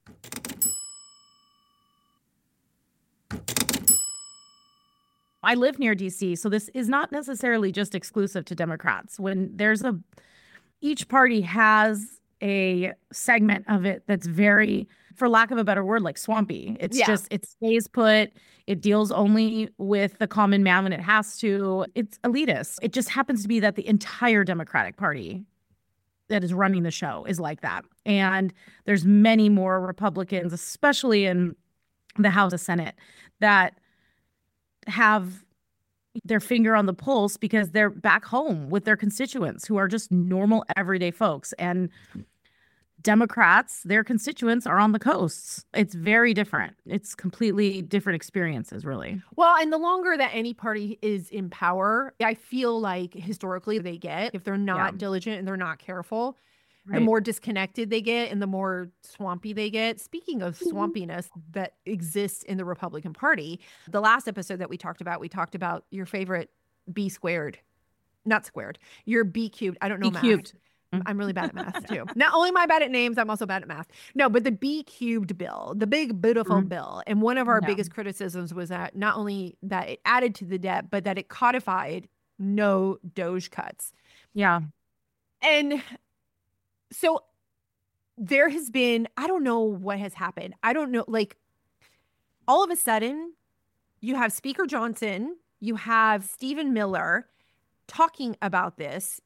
I live near DC, so this is not necessarily just exclusive to Democrats. When each party has a segment of it that's very, for lack of a better word, like swampy. It's just, it stays put. It deals only with the common man when it has to. It's elitist. It just happens to be that the entire Democratic Party that is running the show is like that. And there's many more Republicans, especially in the House and Senate, that have their finger on the pulse because they're back home with their constituents who are just normal, everyday folks. And Democrats, their constituents are on the coasts. It's very different. It's completely different experiences, really. Well, and the longer that any party is in power, I feel like historically they get, if they're not diligent and they're not careful, the more disconnected they get and the more swampy they get. Speaking of swampiness that exists in the Republican Party, the last episode that we talked about your favorite B squared, not squared, your B cubed. I don't know math. Cubed. I'm really bad at math too. Not only am I bad at names, I'm also bad at math. No, but the B cubed bill, the big beautiful bill. And one of our biggest criticisms was that not only that it added to the debt, but that it codified no Doge cuts. Yeah. And so there has been, I don't know what has happened. I don't know, like all of a sudden you have Speaker Johnson, you have Stephen Miller talking about this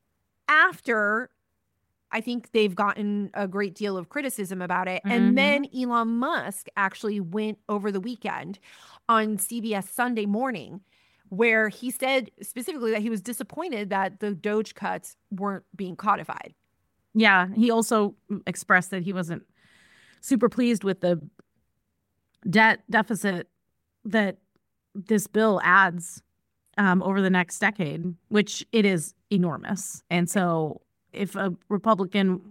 after I think they've gotten a great deal of criticism about it. And then Elon Musk actually went over the weekend on CBS Sunday Morning, where he said specifically that he was disappointed that the Doge cuts weren't being codified. Yeah, he also expressed that he wasn't super pleased with the debt deficit that this bill adds over the next decade, which it is enormous. And so if a Republican,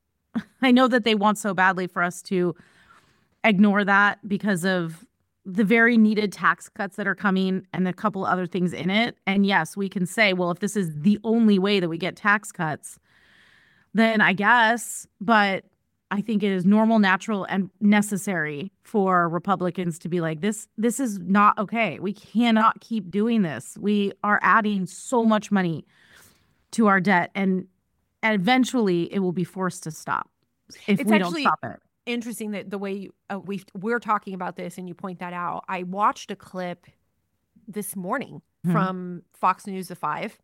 I know that they want so badly for us to ignore that because of the very needed tax cuts that are coming and a couple other things in it. And yes, we can say, well, if this is the only way that we get tax cuts, then I guess, but I think it is normal, natural, and necessary for Republicans to be like, this is not okay. We cannot keep doing this. We are adding so much money to our debt, and eventually it will be forced to stop if we don't stop it. Interesting that the way we're talking about this and you point that out. I watched a clip this morning from Fox News at 5,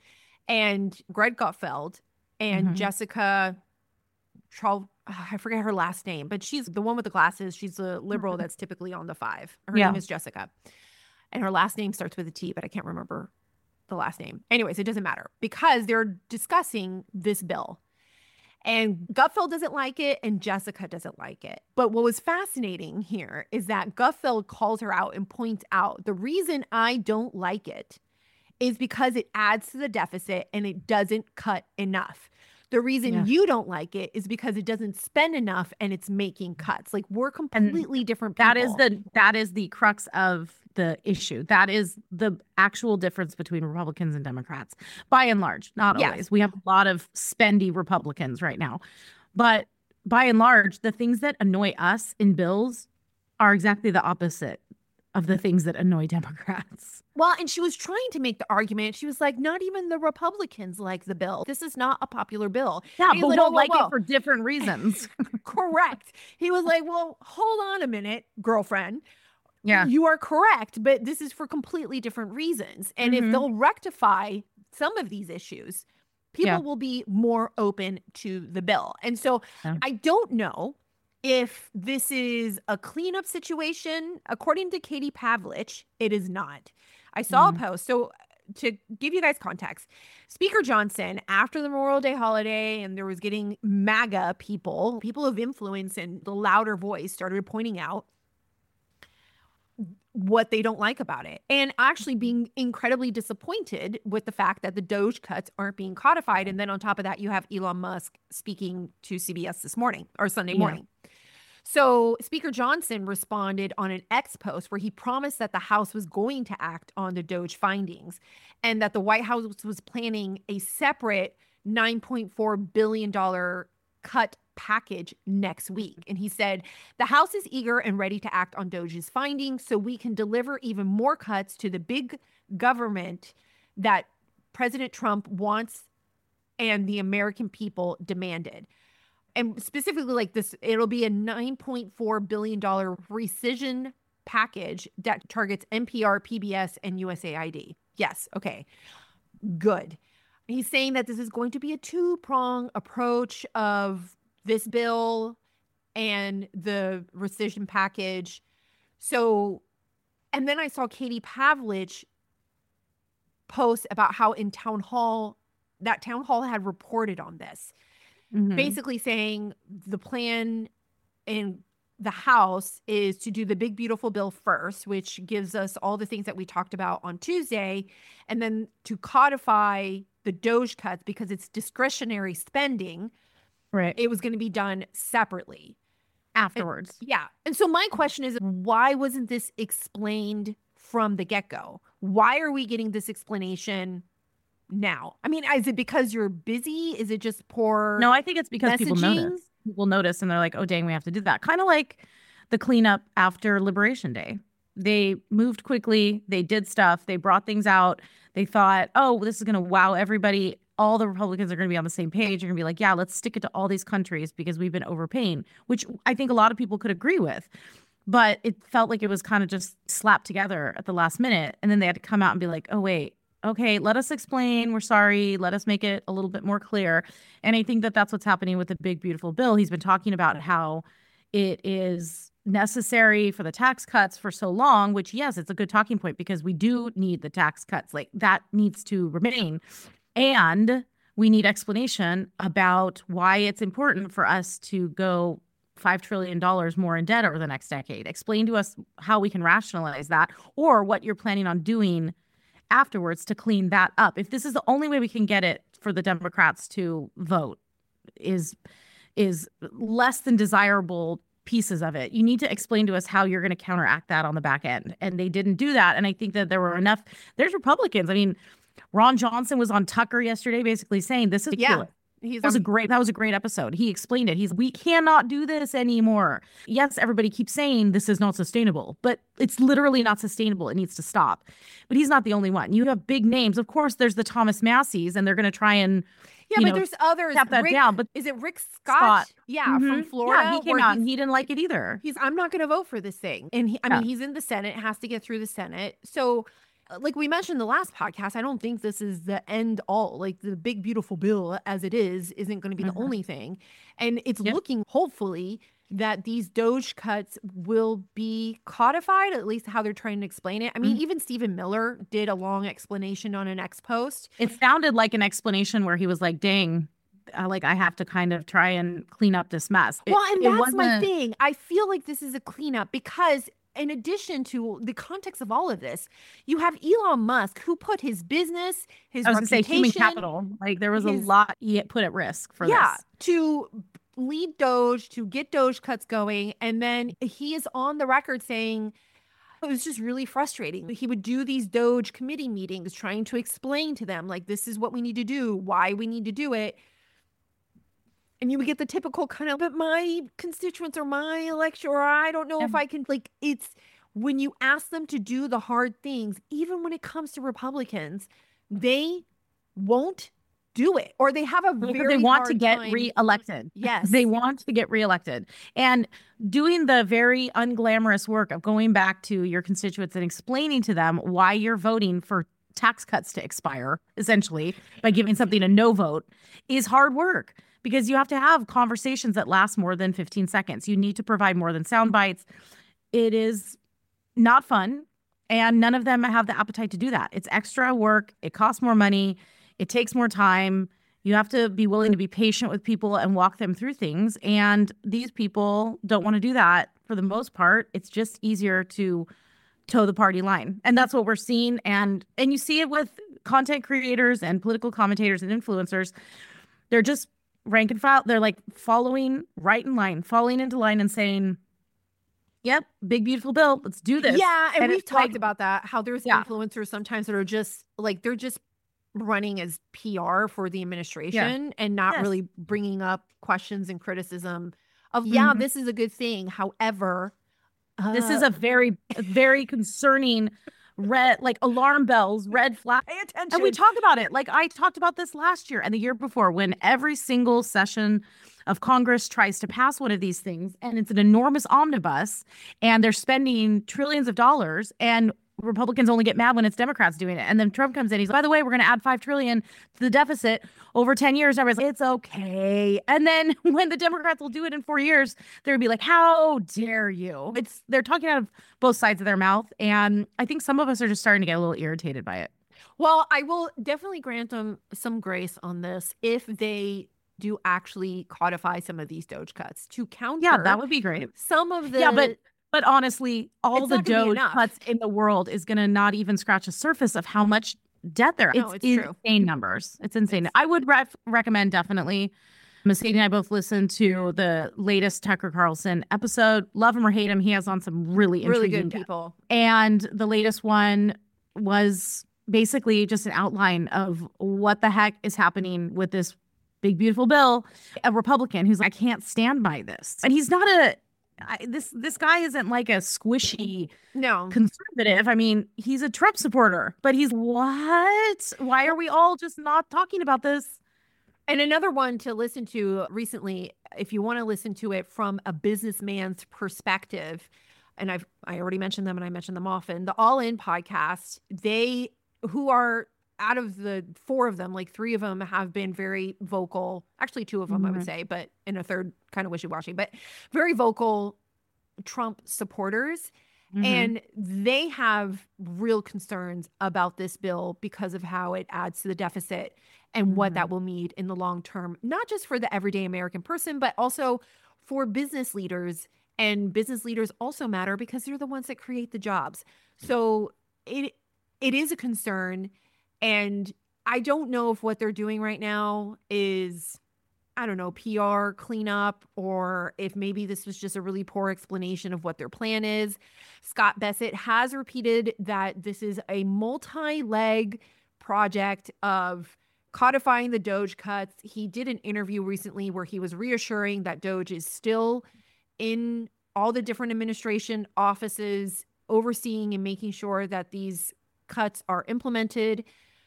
and Greg Gutfeld and Jessica Charles, I forget her last name, but she's the one with the glasses. She's a liberal that's typically on the 5. Her name is Jessica. And her last name starts with a T, but I can't remember the last name. Anyways, it doesn't matter because they're discussing this bill. And Gutfeld doesn't like it and Jessica doesn't like it. But what was fascinating here is that Gutfeld calls her out and points out the reason I don't like it is because it adds to the deficit and it doesn't cut enough. The reason you don't like it is because it doesn't spend enough and it's making cuts. Like, we're completely different people. That is the crux of the issue. That is the actual difference between Republicans and Democrats, by and large. Not always. We have a lot of spendy Republicans right now. But by and large, the things that annoy us in bills are exactly the opposite of the things that annoy Democrats. Well, and she was trying to make the argument. She was like, not even the Republicans like the bill. This is not a popular bill. Yeah, but we don't like it for different reasons. Correct. He was like, well, hold on a minute, girlfriend. Yeah. You are correct, but this is for completely different reasons. And if they'll rectify some of these issues, people will be more open to the bill. And so I don't know if this is a cleanup situation. According to Katie Pavlich, it is not. I saw a post. So to give you guys context, Speaker Johnson, after the Memorial Day holiday, and there was getting MAGA people of influence and the louder voice started pointing out what they don't like about it, and actually being incredibly disappointed with the fact that the Doge cuts aren't being codified. And then on top of that, you have Elon Musk speaking to CBS this morning or Sunday morning. So Speaker Johnson responded on an X post where he promised that the House was going to act on the Doge findings and that the White House was planning a separate $9.4 billion cut package next week. And he said, the House is eager and ready to act on Doge's findings so we can deliver even more cuts to the big government that President Trump wants and the American people demanded. And specifically like this, it'll be a $9.4 billion rescission package that targets NPR, PBS, and USAID. Yes. Okay. Good. He's saying that this is going to be a two-prong approach of this bill and the rescission package. So, and then I saw Katie Pavlich post about how in town hall had reported on this, basically saying the plan in the House is to do the big, beautiful bill first, which gives us all the things that we talked about on Tuesday, and then to codify the Doge cuts because it's discretionary spending. Right. It was going to be done separately afterwards. And so my question is, why wasn't this explained from the get-go? Why are we getting this explanation now? I mean, is it because you're busy? Is it just poor No, I think it's because messaging? People notice and they're like, oh, dang, we have to do that. Kind of like the cleanup after Liberation Day. They moved quickly. They did stuff. They brought things out. They thought, oh, this is going to wow everybody. All the Republicans are going to be on the same page. You're going to be like, yeah, let's stick it to all these countries because we've been overpaying, which I think a lot of people could agree with. But it felt like it was kind of just slapped together at the last minute. And then they had to come out and be like, oh, wait, okay, let us explain. We're sorry. Let us make it a little bit more clear. And I think that that's what's happening with the big, beautiful bill. He's been talking about how it is necessary for the tax cuts for so long, which, yes, it's a good talking point because we do need the tax cuts. Like that needs to remain. And we need explanation about why it's important for us to go $5 trillion more in debt over the next decade. Explain to us how we can rationalize that or what you're planning on doing afterwards to clean that up. If this is the only way we can get it for the Democrats to vote is less than desirable pieces of it. You need to explain to us how you're going to counteract that on the back end. And they didn't do that. And I think that there were enough. There's Republicans. I mean, Ron Johnson was on Tucker yesterday basically saying this is ridiculous. That was a great episode. He explained it. We cannot do this anymore. Yes, everybody keeps saying this is not sustainable, but it's literally not sustainable. It needs to stop. But he's not the only one. You have big names. Of course, there's the Thomas Masseys, and they're going to try and there's others. Tap that down. But is it Rick Scott? Yeah, from Florida. Yeah, he came out and he didn't like it either. I'm not going to vote for this thing. And he's in the Senate. It has to get through the Senate. So like we mentioned in the last podcast, I don't think this is the end all. Like the big, beautiful bill as it isn't going to be the only thing. And it's looking, hopefully, that these Doge cuts will be codified, at least how they're trying to explain it. I mean, even Stephen Miller did a long explanation on an X post. It sounded like an explanation where he was like, dang, I have to kind of try and clean up this mess. That's my thing. I feel like this is a cleanup because in addition to the context of all of this, you have Elon Musk, who put his business, his reputation, human capital, like there was a lot he put at risk for this. To lead Doge, to get Doge cuts going. And then he is on the record saying it was just really frustrating. He would do these Doge committee meetings trying to explain to them, like, this is what we need to do, why we need to do it. And you would get the typical kind of, but my constituents or my election, or I don't know if I can, like, it's when you ask them to do the hard things, even when it comes to Republicans, they won't do it, or they have a very they want hard to get time. reelected. Yes. They want to get reelected. And doing the very unglamorous work of going back to your constituents and explaining to them why you're voting for tax cuts to expire, essentially, by giving something a no vote, is hard work. Because you have to have conversations that last more than 15 seconds. You need to provide more than sound bites. It is not fun, and none of them have the appetite to do that. It's extra work. It costs more money. It takes more time. You have to be willing to be patient with people and walk them through things. And these people don't want to do that for the most part. It's just easier to toe the party line. And that's what we're seeing. And you see it with content creators and political commentators and influencers. They're just rank and file. They're like following right in line, falling into line and saying, yep, big, beautiful bill. Let's do this. Yeah. And we've talked about that, how there's influencers sometimes that are just like, they're just running as PR for the administration and not really bringing up questions and criticism of, this is a good thing. However, this is a very, very concerning red, like alarm bells, red flag. Pay attention. And we talk about it. Like I talked about this last year and the year before, when every single session of Congress tries to pass one of these things, and it's an enormous omnibus, and they're spending trillions of dollars, and Republicans only get mad when it's Democrats doing it. And then Trump comes in. He's like, by the way, we're going to add $5 trillion to the deficit over 10 years. Everybody's like, it's okay. And then when the Democrats will do it in 4 years, they'll be like, how dare you? They're talking out of both sides of their mouth. And I think some of us are just starting to get a little irritated by it. Well, I will definitely grant them some grace on this if they do actually codify some of these Doge cuts to counter. Yeah, that would be great. Some of the But honestly, all the Doge cuts in the world is going to not even scratch the surface of how much debt there is. It's insane true. Numbers. It's insane. I would recommend definitely. Mercedes and I both listened to the latest Tucker Carlson episode. Love him or hate him, he has on some really intriguing good people. And the latest one was basically just an outline of what the heck is happening with this big, beautiful bill. A Republican who's like, I can't stand by this. And he's not this guy isn't like a squishy conservative. I mean, he's a Trump supporter, but he's what? Why are we all just not talking about this? And another one to listen to recently, if you want to listen to it from a businessman's perspective, and I already mentioned them and I mention them often, the All In podcast, who are out of the 4 of them, like 3 of them have been very vocal. Actually, 2 of them, I would say, but in a third kind of wishy-washy, but very vocal Trump supporters. And they have real concerns about this bill because of how it adds to the deficit and what that will mean in the long term, not just for the everyday American person, but also for business leaders. And business leaders also matter because they're the ones that create the jobs. So it is a concern. And I don't know if what they're doing right now is, I don't know, PR cleanup, or if maybe this was just a really poor explanation of what their plan is. Scott Bessent has repeated that this is a multi-leg project of codifying the Doge cuts. He did an interview recently where he was reassuring that Doge is still in all the different administration offices, overseeing and making sure that these cuts are implemented,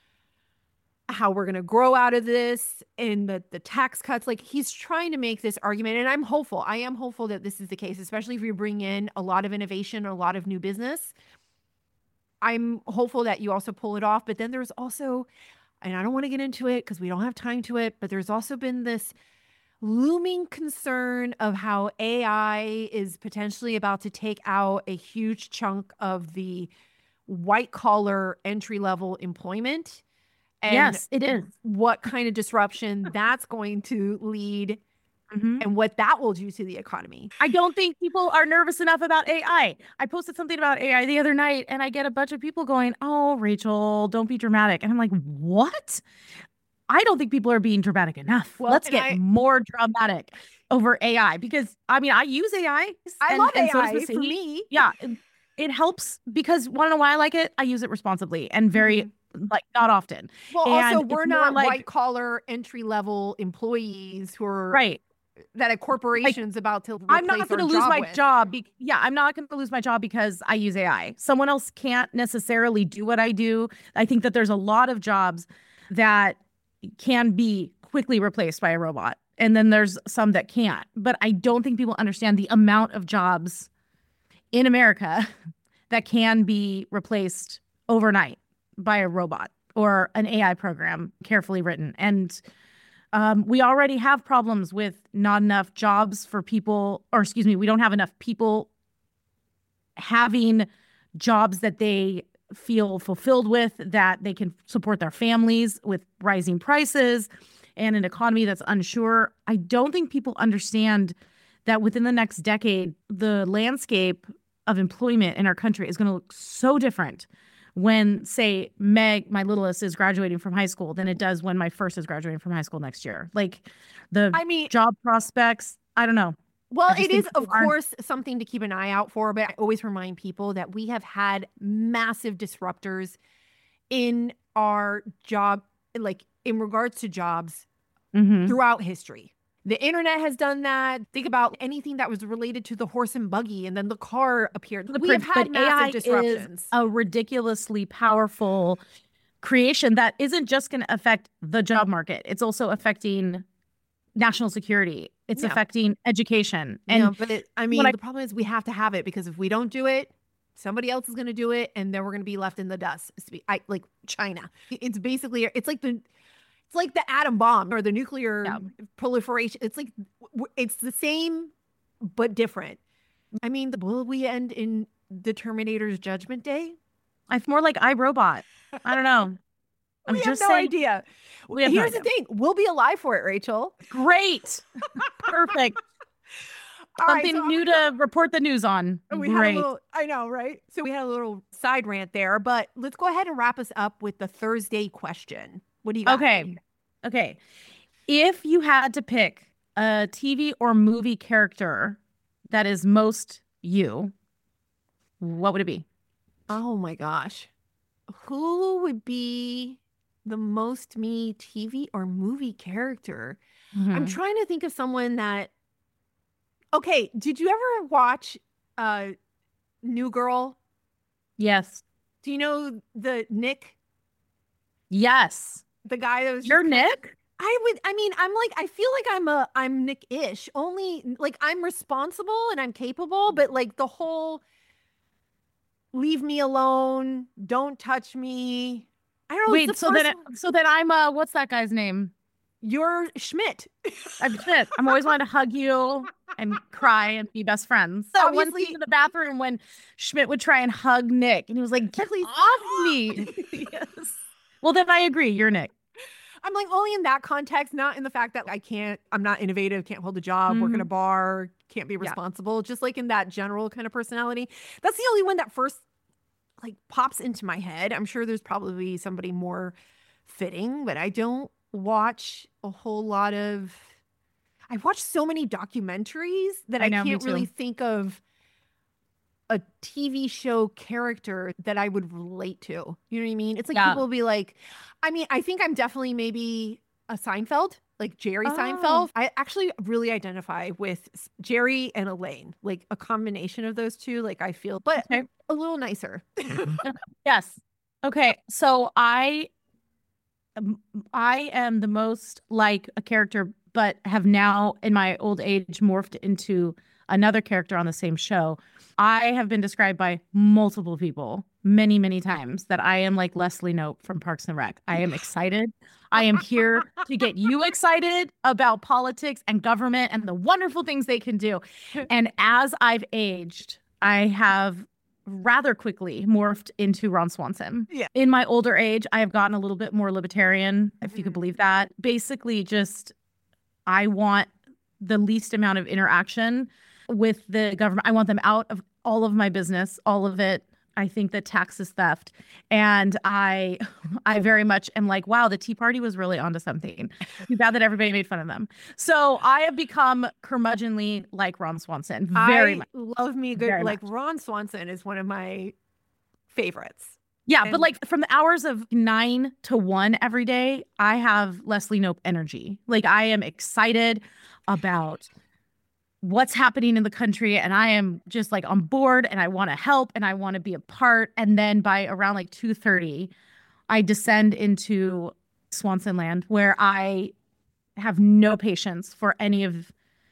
how we're going to grow out of this, and the tax cuts. Like, he's trying to make this argument, and I'm hopeful. I am hopeful that this is the case, especially if you bring in a lot of innovation, a lot of new business. I'm hopeful that you also pull it off. But then there's also, and I don't want to get into it because we don't have time to it, but there's also been this looming concern of how AI is potentially about to take out a huge chunk of the white collar entry level employment. And yes, it is. What kind of disruption that's going to lead and what that will do to the economy. I don't think people are nervous enough about AI. I posted something about AI the other night and I get a bunch of people going, "Oh, Rachel, don't be dramatic." And I'm like, what? I don't think people are being dramatic enough. Well, let's get more dramatic over AI because I use AI. I love AI for me. Yeah. It helps because want to know why I like it? I use it responsibly and very not often. Well, also we're not white collar entry level employees who are that a corporation's about to replace I'm not going to lose my job. I'm not going to lose my job because I use AI. Someone else can't necessarily do what I do. I think that there's a lot of jobs that can be quickly replaced by a robot. And then there's some that can't. But I don't think people understand the amount of jobs in America that can be replaced overnight by a robot or an AI program carefully written. And we already have problems with not enough jobs for people, we don't have enough people having jobs that they feel fulfilled with, that they can support their families with rising prices and an economy that's unsure. I don't think people understand that within the next decade, the landscape of employment in our country is going to look so different when, say, Meg, my littlest, is graduating from high school than it does when my first is graduating from high school next year. Like job prospects, I don't know. Well, it is, of course, something to keep an eye out for, but I always remind people that we have had massive disruptors in our job, like in regards to jobs throughout history. The internet has done that. Think about anything that was related to the horse and buggy, and then the car appeared. We have had massive AI disruptions. Is a ridiculously powerful creation that isn't just going to affect the job market. It's also affecting national security. It's affecting education. And but the problem is we have to have it because if we don't do it, somebody else is going to do it, and then we're going to be left in the dust. Like China. It's basically it's like the atom bomb or the nuclear proliferation. It's like it's the same but different. I mean, will we end in the Terminator's Judgment Day? It's more like iRobot. I don't know. We have no idea. Here's the thing. We'll be alive for it, Rachel. Great. Perfect. Something new to report the news on. Great. I know, right? So we had a little side rant there, but let's go ahead and wrap us up with the Thursday question. What do you got? Okay. If you had to pick a TV or movie character that is most you, what would it be? Oh my gosh. Who would be the most me TV or movie character? I'm trying to think of someone that... Okay, did you ever watch New Girl? Yes. Do you know the Nick? Yes. The guy that was Nick? I feel like I'm Nick-ish. Only like I'm responsible and I'm capable, but like the whole leave me alone, don't touch me. I don't know. Wait, so then I'm what's that guy's name? You're Schmidt. I'm Schmidt. I'm always wanting to hug you and cry and be best friends. So one scene in the bathroom when Schmidt would try and hug Nick and he was like, "Get off me." Yes. Well, then I agree. You're Nick. I'm like only in that context, not in the fact that I'm not innovative, can't hold a job, work in a bar, can't be responsible. Just like in that general kind of personality. That's the only one that first like pops into my head. I'm sure there's probably somebody more fitting, but I don't watch a whole lot of... I watch so many documentaries that I can't really think of a TV show character that I would relate to. You know what I mean? It's like people will be like, I think I'm definitely maybe a Seinfeld, like Jerry Seinfeld. I actually really identify with Jerry and Elaine, like a combination of those two. Like I feel, but a little nicer. Yes. Okay. So I am the most like a character, but have now in my old age morphed into another character on the same show. I have been described by multiple people many, many times that I am like Leslie Knope from Parks and Rec. I am excited. I am here to get you excited about politics and government and the wonderful things they can do. And as I've aged, I have rather quickly morphed into Ron Swanson. Yeah. In my older age, I have gotten a little bit more libertarian, if you could believe that. Basically, just I want the least amount of interaction with the government. I want them out of all of my business, all of it. I think that tax is theft. And I very much am like, wow, the Tea Party was really onto something. Too bad that everybody made fun of them. So I have become curmudgeonly like Ron Swanson. Very much. Love me good. Like Ron Swanson is one of my favorites. Yeah, but like from the hours of 9 to 1 every day, I have Leslie Knope energy. Like I am excited about what's happening in the country, and I am just like on board, and I want to help, and I want to be a part. And then by around like 2:30, I descend into Swanson land, where I have no patience for any of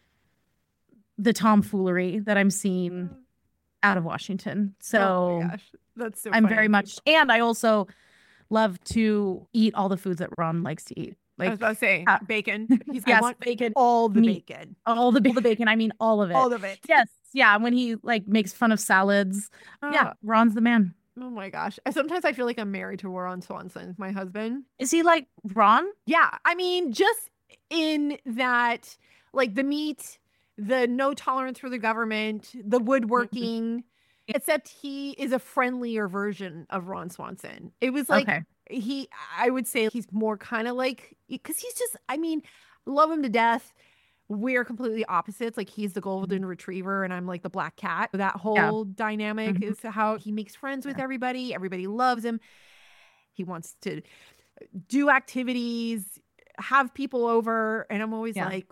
the tomfoolery that I'm seeing out of Washington. So oh my gosh. That's so I'm funny. very much, and I also love to eat all the foods that Ron likes to eat. Like I was about to say bacon. Yes, I want bacon, all the meat, bacon, all the bacon. I mean, all of it. all of it. Yes, yeah. When he like makes fun of salads, yeah, Ron's the man. Oh my gosh. Sometimes I feel like I'm married to Ron Swanson, my husband. Is he like Ron? Yeah. I mean, just in that, like the meat, the no tolerance for the government, the woodworking. Except he is a friendlier version of Ron Swanson. It was like I would say he's more kind of like, because he's just, I mean, love him to death. We're completely opposites. Like he's the golden retriever and I'm like the black cat. That whole dynamic is how he makes friends with everybody. Everybody loves him. He wants to do activities, have people over. And I'm always like,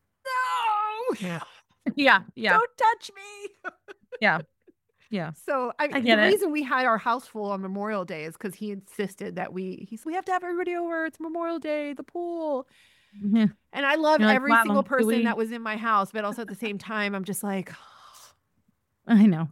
no. Yeah. Don't touch me. Yeah. Yeah. So the reason we had our house full on Memorial Day is because he insisted that we have to have everybody over. It's Memorial Day, the pool. Mm-hmm. And I love every single person that was in my house, but also at the same time, I'm just like, I know.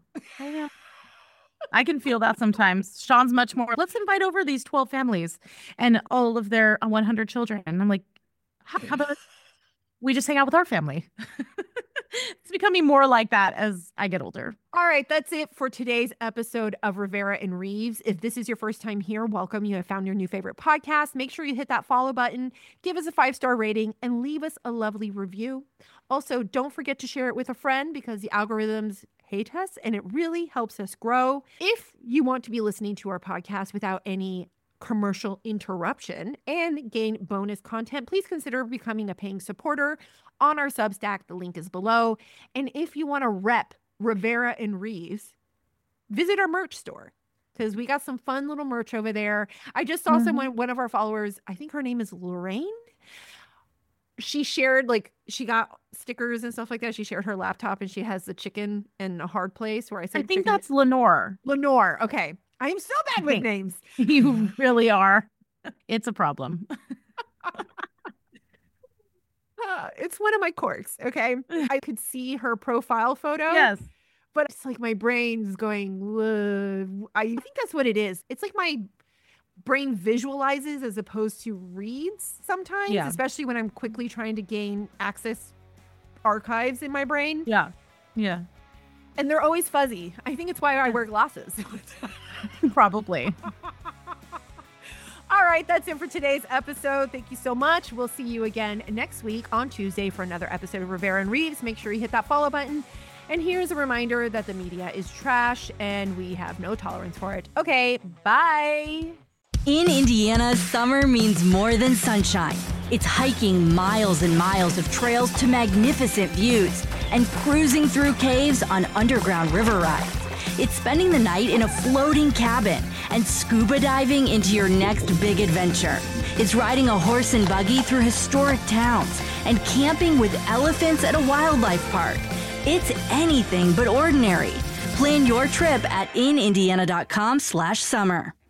I can feel that sometimes. Sean's much more, let's invite over these 12 families and all of their 100 children. And I'm like, how about we just hang out with our family? It's becoming more like that as I get older. All right, that's it for today's episode of Rivera and Reeves. If this is your first time here, welcome. You have found your new favorite podcast. Make sure you hit that follow button, give us a 5-star rating, and leave us a lovely review. Also, don't forget to share it with a friend because the algorithms hate us and it really helps us grow. If you want to be listening to our podcast without any commercial interruption and gain bonus content, please consider becoming a paying supporter on our Substack. The link is below. And if you want to rep Rivera and Reeves, visit our merch store because we got some fun little merch over there. I just saw one of our followers, I think her name is Lorraine. She shared, like, she got stickers and stuff like that. She shared her laptop and she has the chicken and a hard place where I said, I think that's Lenore. Lenore. Okay. I am so bad with names. You really are. It's a problem. It's one of my quirks. Okay. I could see her profile photo. Yes. But it's like my brain's going, I think that's what it is. It's like my brain visualizes as opposed to reads sometimes, especially when I'm quickly trying to gain access archives in my brain. Yeah. Yeah. And they're always fuzzy. I think it's why I wear glasses. Probably. All right, that's it for today's episode. Thank you so much. We'll see you again next week on Tuesday for another episode of Rivera and Reeves. Make sure you hit that follow button. And here's a reminder that the media is trash and we have no tolerance for it. Okay, bye. In Indiana, summer means more than sunshine. It's hiking miles and miles of trails to magnificent views and cruising through caves on underground river rides. It's spending the night in a floating cabin and scuba diving into your next big adventure. It's riding a horse and buggy through historic towns and camping with elephants at a wildlife park. It's anything but ordinary. Plan your trip at inindiana.com/summer.